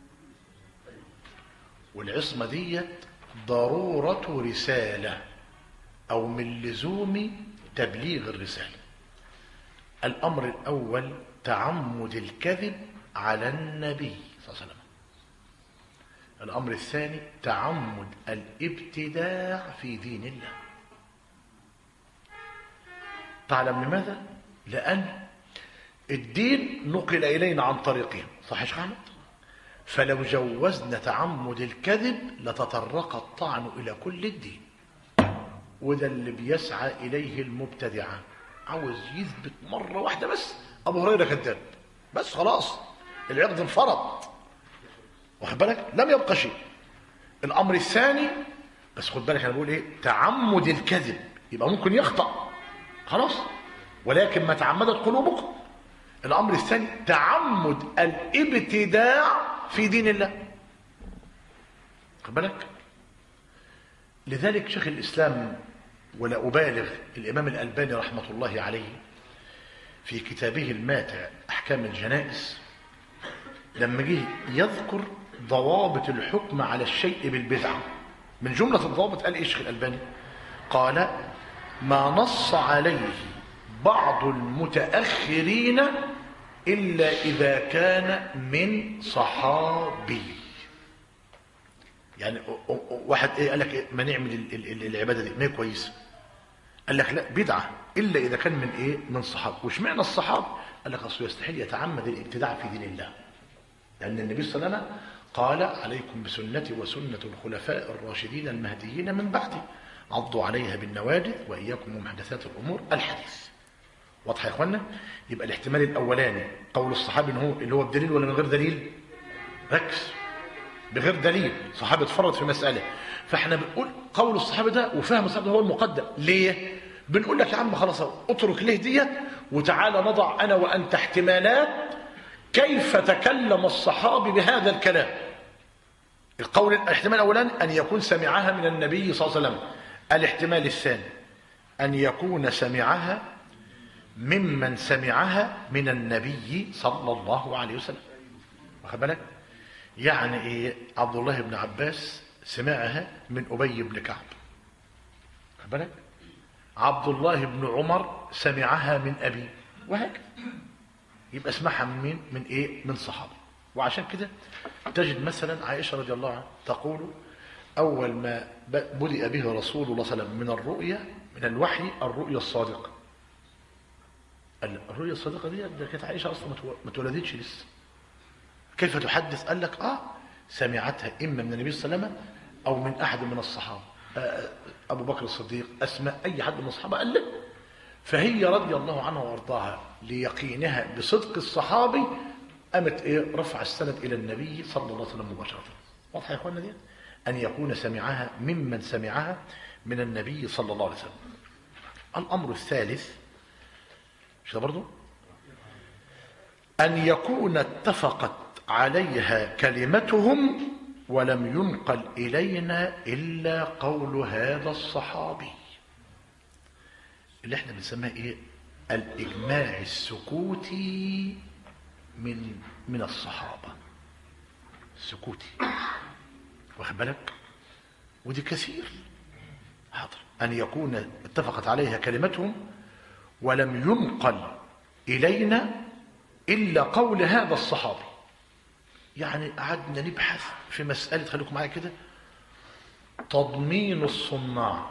والعصمة دي ضرورة رسالة أو من لزوم تبليغ الرسالة. الأمر الأول تعمد الكذب على النبي صلى الله عليه وسلم. الأمر الثاني تعمد الابتداع في دين الله. تعلم لماذا؟ لأن الدين نقل إلينا عن طريقهم، صح يا شيخ أحمد؟ فلو جوزنا تعمد الكذب لتطرق الطعن إلى كل الدين، وده اللي بيسعى إليه المبتدعة. عاوز يثبت مرة واحدة بس أبو هريرة كذاب، بس خلاص العقد انفرط، واخد بالك؟ لم يبقى شيء. الأمر الثاني بس خد بالك أنا بقول إيه؟ تعمد الكذب، يبقى ممكن يخطأ خلاص، ولكن ما تعمدت قلوبكم. الأمر الثاني تعمد الابتداع في دين الله، خد بالك؟ لذلك شيخ الإسلام ولا أبالغ الإمام الألباني رحمة الله عليه في كتابه الماتع أحكام الجنائز لما جه يذكر ضوابط الحكم على الشيء بالبدعة، من جملة الضوابط قال إيه شيخ الألباني؟ قال ما نص عليه بعض المتأخرين إلا إذا كان من صحابي. يعني واحد ايه قال لك إيه ما نعمل العباده دي ما هي كويسه، قال لك لا بدعه الا اذا كان من ايه؟ من صحابه. وش معنى الصحابه؟ قال لك اصل يستحيل يتعمد الابتداع في دين الله، لان النبي صلى الله عليه وسلم قال عليكم بسنتي وسنه الخلفاء الراشدين المهديين من بعدي عضوا عليها بالنواجذ واياكم ومحدثات الامور الحديث. واضح يا اخوانا؟ يبقى الاحتمال الاولاني قول الصحابي هو اللي هو بدليل ولا من غير دليل؟ ركز، بغير دليل، صحابي اتفرد في مسألة. فاحنا بنقول قول الصحابي ده وفهم الصحابي ده هو المقدم. ليه؟ بنقول لك يا عم خلاص اترك ليه ديت وتعالى نضع انا وانت احتمالات كيف تكلم الصحابي بهذا الكلام. القول الاحتمال الاولاني ان يكون سمعها من النبي صلى الله عليه وسلم. الاحتمال الثاني ان يكون سمعها ممن سمعها من النبي صلى الله عليه وسلم. واخد بالك؟ يعني ايه؟ عبد الله بن عباس سمعها من ابي بن كعب، خد بالك؟ عبد الله بن عمر سمعها من ابي، وهكذا. يبقى اسمعها من مين؟ من ايه؟ من صحابه. وعشان كده تجد مثلا عائشه رضي الله عنها تقول اول ما بدأ به رسول الله صلى الله عليه وسلم من الرؤيا من الوحي الرؤيا الصادقه. الرؤيا الصادقه دي ده كانت عائشه اصلا ما اتولدتش لسه، كيف تحدث؟ قال لك اه سمعتها اما من النبي صلى الله عليه وسلم او من احد من الصحابه. أبو بكر الصديق، أسماء، أي حد من الصحابة قال لك. فهي رضي الله عنها وارضاها ليقينها بصدق الصحابي قامت ايه رفع السند الى النبي صلى الله عليه وسلم مباشره. واضحه يا اخوانا دي؟ ان يكون سمعها ممن سمعها من النبي صلى الله عليه وسلم. الامر الثالث مش ده برضه؟ ان يكون اتفقت عليها كلمتهم ولم ينقل الينا الا قول هذا الصحابي اللي احنا بنسميها ايه؟ الاجماع السكوتي من من الصحابه. السكوتي واخد بالك؟ ودي كثير. حاضر. ان يكون اتفقت عليها كلمتهم ولم ينقل الينا الا قول هذا الصحابي. يعني قعدنا نبحث في مساله، خليكم معايا كده، تضمين الصناع.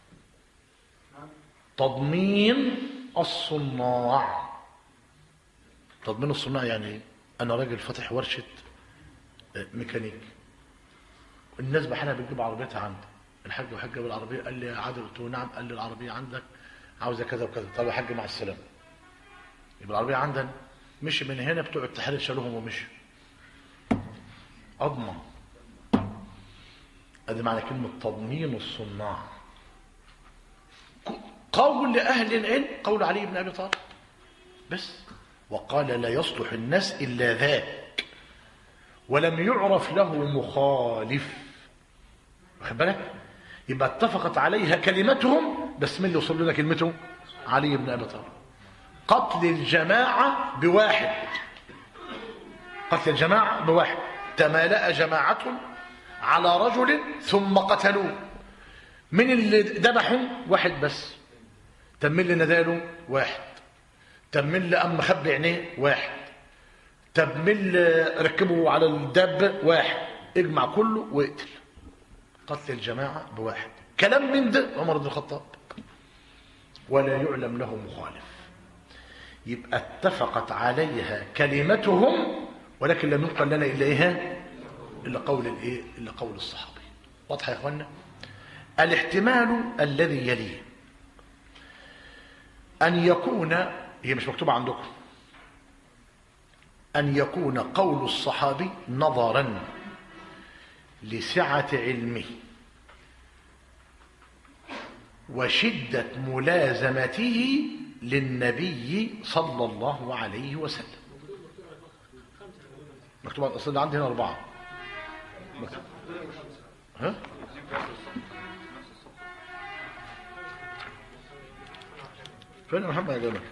تضمين الصناع. تضمين الصناع يعني ايه؟ انا راجل فاتح ورشه ميكانيك، الناس بحالها بتجيب عربيتها عندي. الحاج وحاج جاب العربيه، قال لي يا عادل، قلت له نعم، قال لي العربيه عندك عاوزه كذا وكذا. طب يا حاج مع السلامه. يبقى العربيه عندنا. مشي من هنا، بتوع التحرير شالوهم ومشي. اضمن. ادي معنى كلمه تضمين الصناع. قول لأهل العلم قول علي بن أبي طالب بس، وقال لا يصلح الناس إلا ذاك ولم يعرف له مخالف. واخد بالك؟ يبقى اتفقت عليها كلمتهم، بس من اللي وصل لنا كلمته؟ علي بن أبي طالب. قتل الجماعة بواحد. قتل الجماعة بواحد. تمالأ جماعة على رجل ثم قتلوه. من اللي ذبحهم؟ واحد بس. طب مين اللي نداله؟ واحد. طب مين اللي قام مخبي عينيه؟ واحد. طب مين اللي ركبه على الدابه؟ واحد. اجمع كله واقتل. قتل الجماعه بواحد. كلام من ده عمر بن الخطاب ولا يعلم له مخالف. يبقى اتفقت عليها كلمتهم ولكن لم ينقل لنا الا ايه؟ الا قول الايه؟ الا قول الصحابي. واضحه يا اخوانا؟ الاحتمال الذي يليه أن يكون، هي مش مكتوبة عندكم، أن يكون قول الصحابي نظرا لسعة علمه وشدة ملازمته للنبي صلى الله عليه وسلم. مكتوبة أصلا عندي هنا أربعة. ها؟ فين محمد يا جماعه؟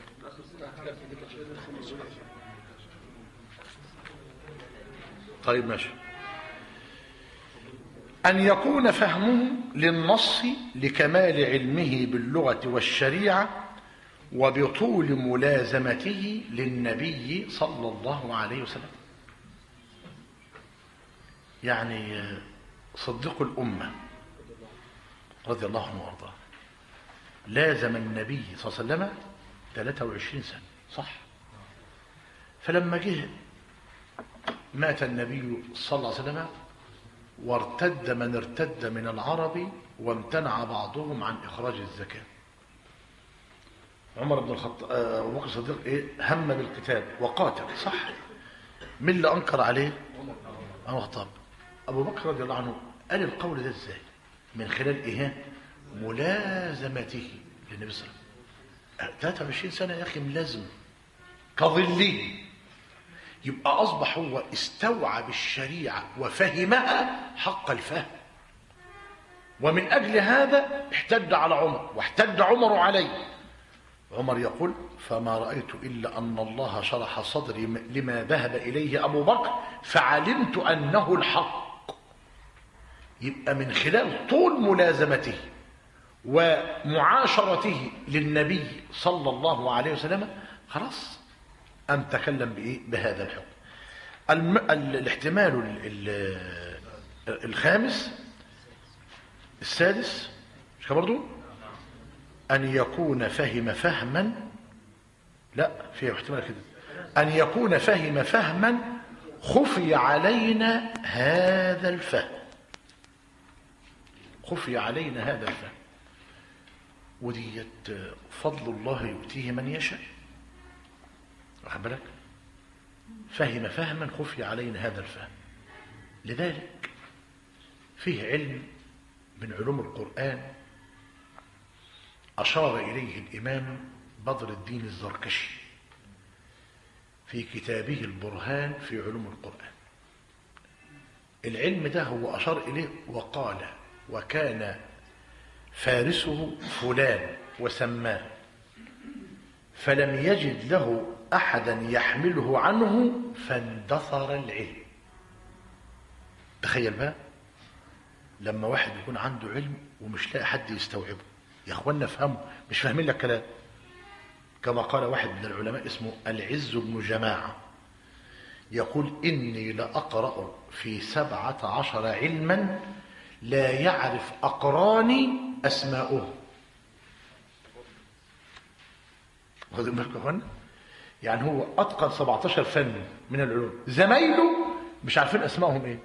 طيب ماشي. أن يكون فهمه للنص لكمال علمه باللغة والشريعة وبطول ملازمته للنبي صلى الله عليه وسلم. يعني صديق الأمة رضي الله عنه وارضاه لازم النبي صلى الله عليه وسلم ثلاثة وعشرين سنة، صح؟ فلما جه مات النبي صلى الله عليه وسلم وارتد من ارتد من العرب وامتنع بعضهم عن إخراج الزكاة. عمر بن الخطاب أبو بكر الصديق إيه؟ هم بالقتال وقاتل، صح؟ من اللي أنكر عليه؟ عمر الخطاب. أبو بكر رضي الله عنه قال القول ده إزاي؟ من خلال إيه؟ ملازمته للنبي صلى الله عليه وسلم. ثلاثة وعشرين سنة يا أخي ملازم كظله. يبقى أصبح هو استوعب الشريعة وفهمها حق الفهم، ومن أجل هذا احتج على عمر واحتج عمر عليه. عمر يقول فما رأيت إلا أن الله شرح صدري لما ذهب إليه أبو بكر فعلمت أنه الحق. يبقى من خلال طول ملازمته ومعاشرته للنبي صلى الله عليه وسلم خلاص أن تكلم بإيه؟ بهذا الحكم. الم... ال... الاحتمال ال... ال... الخامس السادس مش كده برضو؟ أن يكون فهم فهما، لا فيه احتمال كده، أن يكون فهم فهما خفي علينا هذا الفهم. خفي علينا هذا الفهم. وديت فضل الله يؤتيه من يشاء، واخد بالك؟ فهم فهما خفي علينا هذا الفهم. لذلك فيه علم من علوم القرآن أشار إليه الإمام بدر الدين الزركشي في كتابه البرهان في علوم القرآن. العلم ده هو أشار إليه وقال: وكان فارسه فلان وسماه، فلم يجد له أحدا يحمله عنه فاندثر العلم. تخيل بقى لما واحد يكون عنده علم ومش لاقي حد يستوعبه. يا اخوانا افهموا، مش فاهمين لك كلام. كما قال واحد من العلماء اسمه العز بن جماعة، يقول: إني لأقرأ في سبعة عشر علما لا يعرف أقراني أسماؤه. واخدين بالكم يا اخوانا؟ يعني هو أتقن سبعة عشر فن من العلوم، زمايله مش عارفين أسمائهم إيه.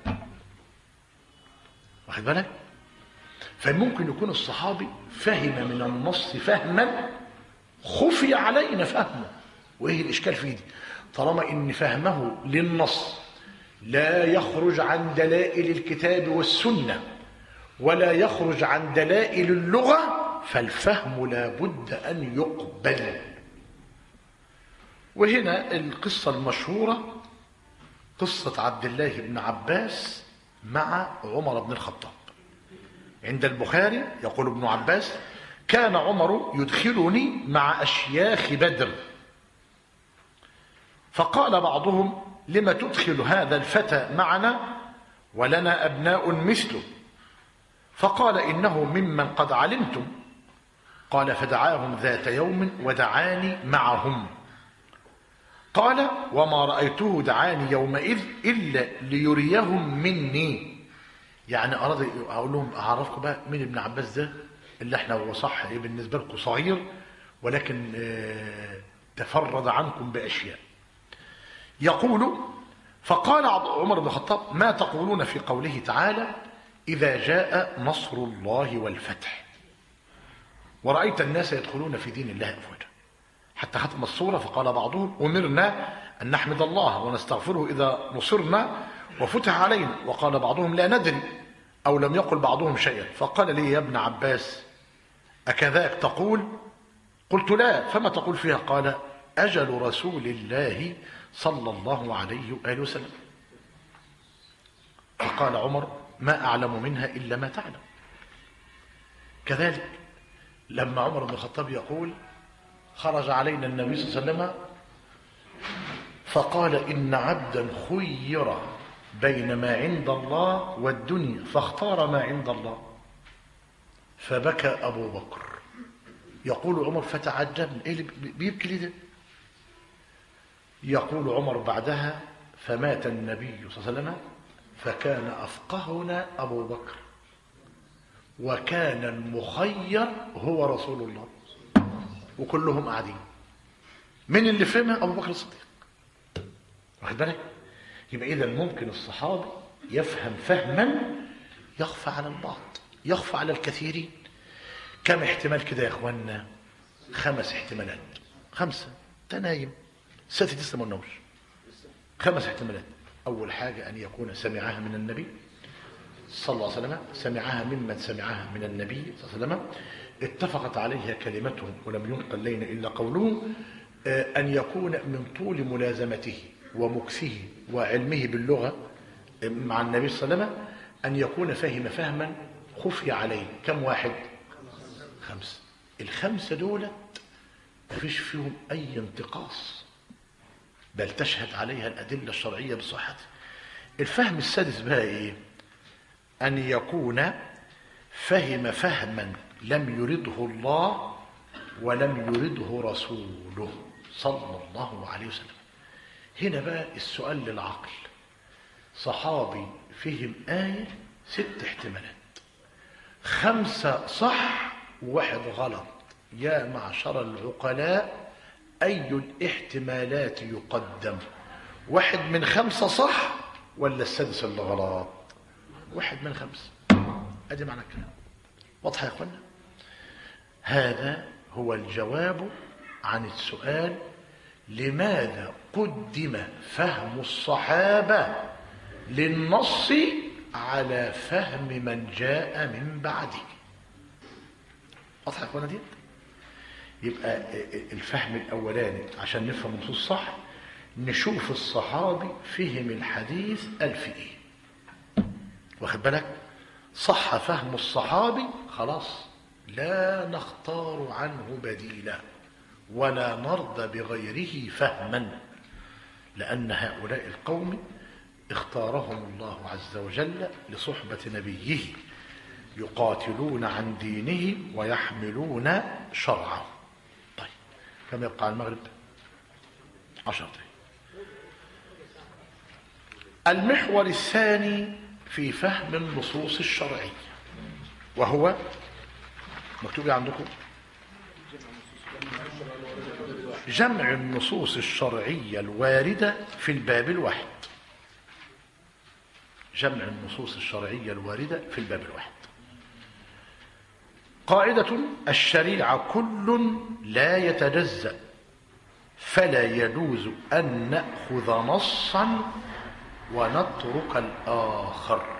واخد بالك؟ فممكن يكون الصحابي فهم من النص فهما خفي علينا فهمه. وايه الاشكال في دي؟ طالما ان فهمه للنص لا يخرج عن دلائل الكتاب والسنه ولا يخرج عن دلائل اللغه، فالفهم لا بد ان يقبل. وهنا القصه المشهوره قصه عبد الله بن عباس مع عمر بن الخطاب. عند البخاري يقول ابن عباس: كان عمر يدخلني مع أشياخ بدر، فقال بعضهم: لم تدخل هذا الفتى معنا ولنا أبناء مثله؟ فقال: إنه ممن قد علمتم. قال: فدعاهم ذات يوم ودعاني معهم. قال: وما رأيته دعاني يومئذ إلا ليريهم مني. يعني أراد أقول لهم: أعرفكم بقى مين ابن عباس ده اللي احنا هو صح ايه بالنسبة لكم صغير، ولكن اه تفرد عنكم بأشياء. يقول: فقال عمر بن الخطاب: ما تقولون في قوله تعالى: إذا جاء نصر الله والفتح ورأيت الناس يدخلون في دين الله أفواجا، حتى ختم السورة. فقال بعضهم: أمرنا أن نحمد الله ونستغفره إذا نصرنا وفتح علينا. وقال بعضهم: لا ندري، أو لم يقل بعضهم شيئا. فقال لي: يا ابن عباس، أكذاك تقول؟ قلت: لا. فما تقول فيها؟ قال: أجل رسول الله صلى الله عليه وآله وسلم. فقال عمر: ما أعلم منها إلا ما تعلم. كذلك لما عمر بن الخطاب يقول: خرج علينا النبي صلى الله عليه وسلم فقال: إن عبدا خير بين ما عند الله والدنيا فاختار ما عند الله، فبكى أبو بكر. يقول عمر: فتعجبنا، إيه اللي بيبكي لي ده؟ يقول عمر بعدها: فمات النبي صلى الله عليه وسلم فكان أفقهنا أبو بكر، وكان المخير هو رسول الله. وكلهم قاعدين، من اللي فهمها؟ أبو بكر الصديق. واخد بالك؟ يبقى إذا ممكن الصحابي يفهم فهما يخفى على البعض، يخفى على الكثيرين. كم احتمال كده يا اخوانا؟ خمس احتمالات. خمسة. تنايم ستة لسه ما قلناش. خمس احتمالات. أول حاجة أن يكون سمعها من النبي صلى الله عليه وسلم، سمعها ممن سمعها من النبي صلى الله عليه وسلم، اتفقت عليها كلمتهم ولم ينقل لنا إلا قوله. أن يكون من طول ملازمته ومكثه وعلمه باللغة مع النبي صلى الله عليه وسلم أن يكون فهم فهما خفي عليه. كم واحد؟ خمسة. الخمسة دولت مفيش فيهم أي انتقاص، بل تشهد عليها الأدلة الشرعية بصحته. الفهم السادس بقى إيه؟ أن يكون فهم فهما لم يرده الله ولم يرده رسوله صلى الله عليه وسلم. هنا بقى السؤال للعقل. صحابي فهم آية ست احتمالات، خمسة صح وواحد غلط. يا معشر العقلاء، أي الاحتمالات يقدم؟ واحد من خمسة صح ولا السادس اللي غلط؟ واحد من خمسة. أدي معنى الكلام. واضح يا اخوانا؟ هذا هو الجواب عن السؤال: لماذا قدم فهم الصحابة للنص على فهم من جاء من بعده؟ واضح يا اخوانا دي؟ يبقى الفهم الاولاني عشان نفهم النصوص صح، نشوف الصحابي فهم الحديث قال في ايه. واخد بالك؟ صح فهم الصحابي، خلاص لا نختار عنه بديلا ولا نرضى بغيره فهما، لأن هؤلاء القوم اختارهم الله عز وجل لصحبة نبيه، يقاتلون عن دينه ويحملون شرعه. طيب كم يبقى على المغرب؟ عشر دقائق. المحور الثاني في فهم النصوص الشرعية، وهو مكتوب عندكم جمع النصوص الشرعية الواردة في الباب الواحد. جمع النصوص الشرعية الواردة في الباب الواحد. قاعدة: الشريعة كل لا يتجزأ، فلا يجوز أن نأخذ نصا ونترك الآخر.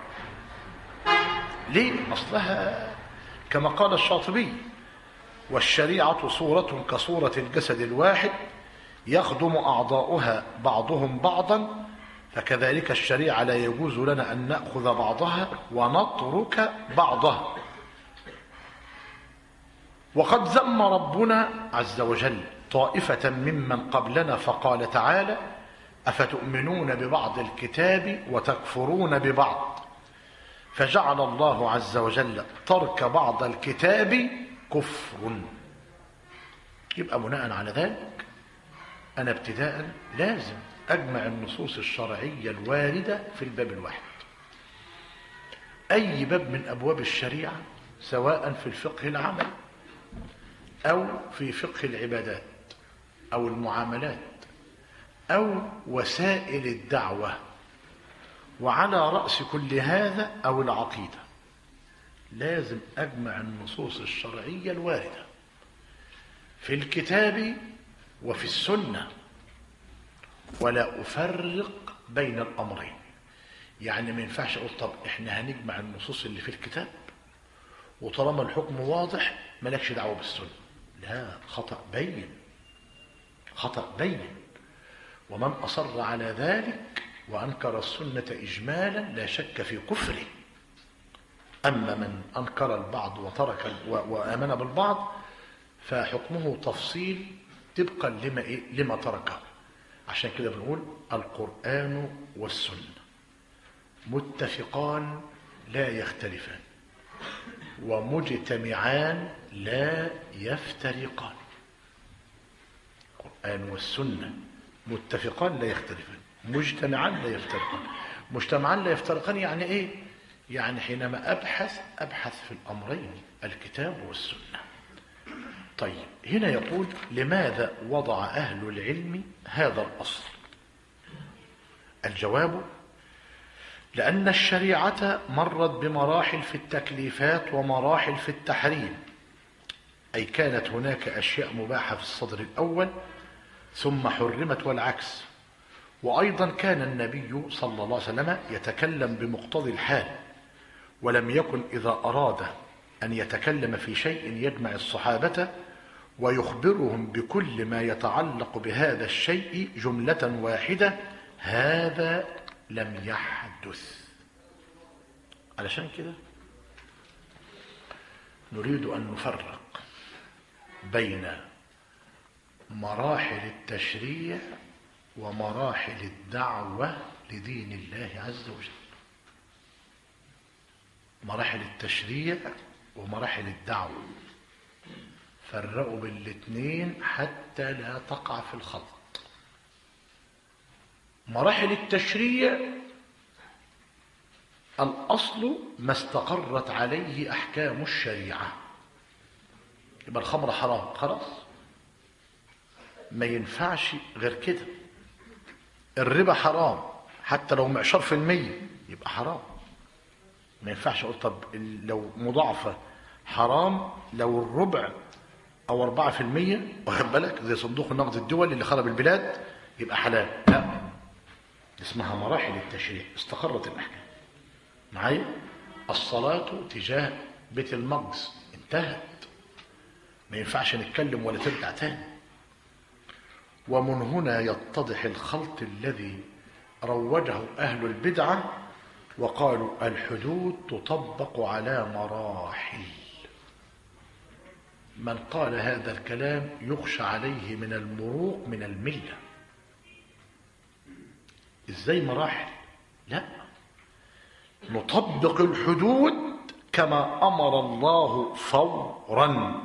ليه؟ أصلها كما قال الشاطبي: والشريعة صورة كصورة الجسد الواحد يخدم أعضاؤها بعضهم بعضا، فكذلك الشريعة لا يجوز لنا أن نأخذ بعضها ونترك بعضها. وقد ذم ربنا عز وجل طائفة ممن قبلنا فقال تعالى: أفتؤمنون ببعض الكتاب وتكفرون ببعض، فجعل الله عز وجل ترك بعض الكتاب كفر. يبقى بناء على ذلك أنا ابتداء لازم أجمع النصوص الشرعية الواردة في الباب الواحد. أي باب من أبواب الشريعة، سواء في الفقه العمل أو في فقه العبادات أو المعاملات أو وسائل الدعوة، وعلى رأس كل هذا أو العقيدة، لازم أجمع النصوص الشرعية الواردة في الكتاب وفي السنة، ولا أفرق بين الأمرين. يعني ما ينفعش أقول طب إحنا هنجمع النصوص اللي في الكتاب وطالما الحكم واضح مالكش دعوة بالسنة. لا، خطأ بين، خطأ بين. ومن أصر على ذلك وأنكر السنة إجمالا لا شك في كفره. أما من أنكر البعض وترك وآمن بالبعض فحكمه تفصيل طبقا لما, إيه؟ لما تركه. عشان كده بنقول القرآن والسنة متفقان لا يختلفان، ومجتمعان لا يفترقان. القرآن والسنة متفقان لا يختلفان، مجتمعان لا يفترقان. مجتمعان لا يفترقان يعني ايه؟ يعني حينما ابحث ابحث في الامرين الكتاب والسنة. طيب هنا يقول: لماذا وضع اهل العلم هذا الاصل؟ الجواب: لأن الشريعة مرت بمراحل في التكليفات ومراحل في التحريم، أي كانت هناك أشياء مباحة في الصدر الأول ثم حرمت والعكس. وأيضا كان النبي صلى الله عليه وسلم يتكلم بمقتضى الحال، ولم يكن إذا أراد أن يتكلم في شيء يجمع الصحابة ويخبرهم بكل ما يتعلق بهذا الشيء جملة واحدة، هذا لم يحدث. علشان كده نريد أن نفرق بين مراحل التشريع ومراحل الدعوة لدين الله عز وجل. مراحل التشريع ومراحل الدعوة، فرقوا بين الاثنين حتى لا تقع في الخلط. مراحل التشريع الأصل ما استقرت عليه أحكام الشريعة. يبقى الخمر حرام، خلاص ما ينفعش غير كده. الربا حرام حتى لو معشر في المية يبقى حرام، ما ينفعش أقول طب لو مضاعفة حرام لو الربع او اربعة في المية، واخد بالك، زي صندوق النقد الدولي اللي خرب البلاد، يبقى حلال. لا، اسمها مراحل التشريع، استقرت الاحكام. معايا؟ الصلاة تجاه بيت المقدس انتهت، ما ينفعش نتكلم ولا ترجع تاني. ومن هنا يتضح الخلط الذي روجه أهل البدعة وقالوا الحدود تطبق على مراحل. من قال هذا الكلام يخشى عليه من المروق من الملة. ازاي مراحل؟ لا، نطبق الحدود كما أمر الله فورا.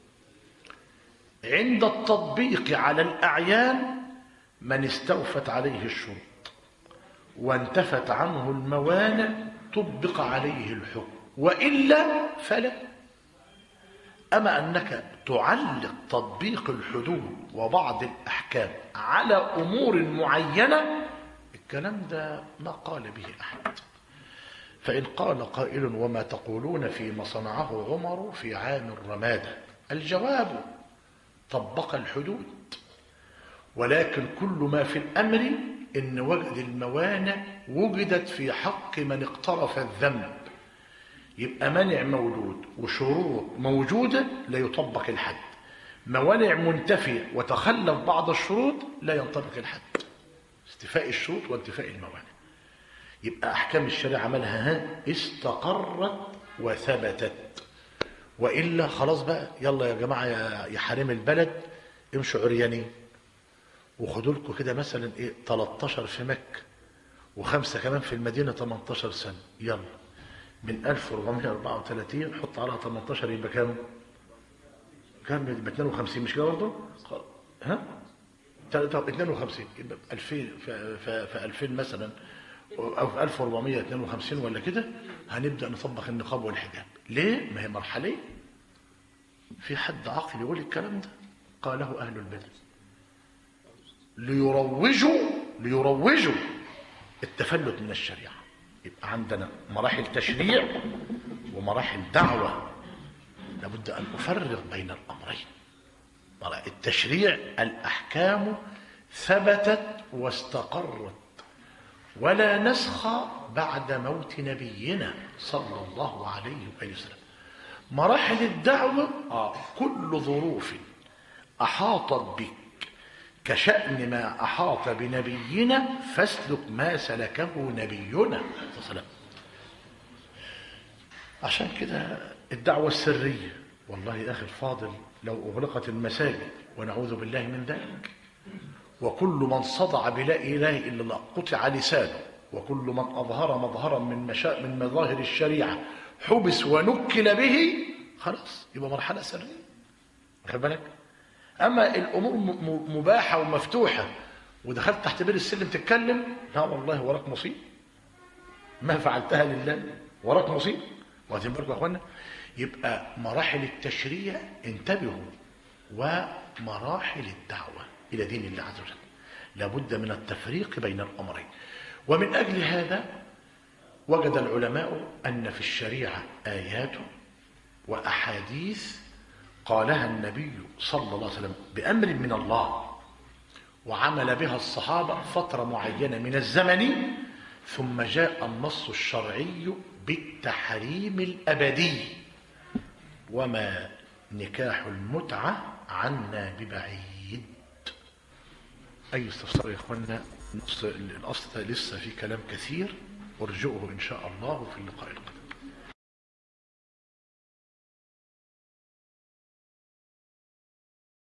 عند التطبيق على الأعيان من استوفت عليه الشروط وانتفت عنه الموانع طبق عليه الحكم، وإلا فلا. أما أنك تعلق تطبيق الحدود وبعض الأحكام على أمور معينة، الكلام ده ما قال به أحد. فإن قال قائل وما تقولون فيما صنعه عمر في عام الرمادة؟ الجواب طبق الحدود، ولكن كل ما في الأمر إن وجد الموانع وجدت في حق من اقترف الذنب، يبقى منع موجود وشروط موجودة لا يطبق الحد، موانع منتفية وتخلف بعض الشروط لا ينطبق الحد. استيفاء الشروط وانتفاء الموانع، يبقى أحكام الشريعة عملها ها استقرت وثبتت. وإلا خلاص بقى، يلا يا جماعة يا حريم البلد امشوا عريانين، وخدوا لكم كده مثلا ايه تلتاشر في مكة وخمسة كمان في المدينة تمنتاشر سنة، يلا من ألف وأربعمائة وأربعة وثلاثين حط على تمنتاشر يبقى كام؟ كام؟ يبقى اثنين وخمسين، مش كده برضه؟ ها؟ اثنين وخمسين، يبقى ألفين في ألفين مثلا او في ألف وأربعمائة واثنين وخمسين ولا كده هنبدا نطبق النقاب والحجاب. ليه؟ ما هي مرحله. في حد عاقل يقول الكلام ده؟ قاله اهل البدع ليروجوا ليروجوا التفلت من الشريعه. يبقى عندنا مراحل تشريع ومراحل دعوه، لابد ان افرق بين الامرين. التشريع الأحكام ثبتت واستقرت ولا نسخ بعد موت نبينا صلى الله عليه وسلم. مراحل الدعوة آه كل ظروف أحاطت بك كشأن ما أحاط بنبينا فاسلك ما سلكه نبينا صلى الله عليه وسلم. عشان كده الدعوة السرية، والله يا أخي الفاضل لو أغلقت المساجد ونعوذ بالله من ذلك، وكل من صدع بلا إله إلا الله قطع لسانه، وكل من أظهر مظهرا من مشا... من مظاهر الشريعة حبس ونكل به، خلاص يبقى مرحلة سرية. واخد بالك؟ أما الأمور م... مباحة ومفتوحة ودخلت تحت بير السلم تتكلم، لا والله وراك مصيب، ما فعلتها لله وراك مصيب. واخدين بالكم يا اخوانا؟ يبقى مراحل التشريع انتبهوا، ومراحل الدعوة إلى دين الله عز وجل لابد من التفريق بين الأمرين. ومن أجل هذا وجد العلماء أن في الشريعة آيات وأحاديث قالها النبي صلى الله عليه وسلم بأمر من الله وعمل بها الصحابة فترة معينة من الزمن، ثم جاء النص الشرعي بالتحريم الأبدي. وما نكاح المتعة عنا ببعيد. أي استفسار يا إخواننا؟ الأصل لسه في كلام كثير، وارجعوه إن شاء الله في اللقاء القادم.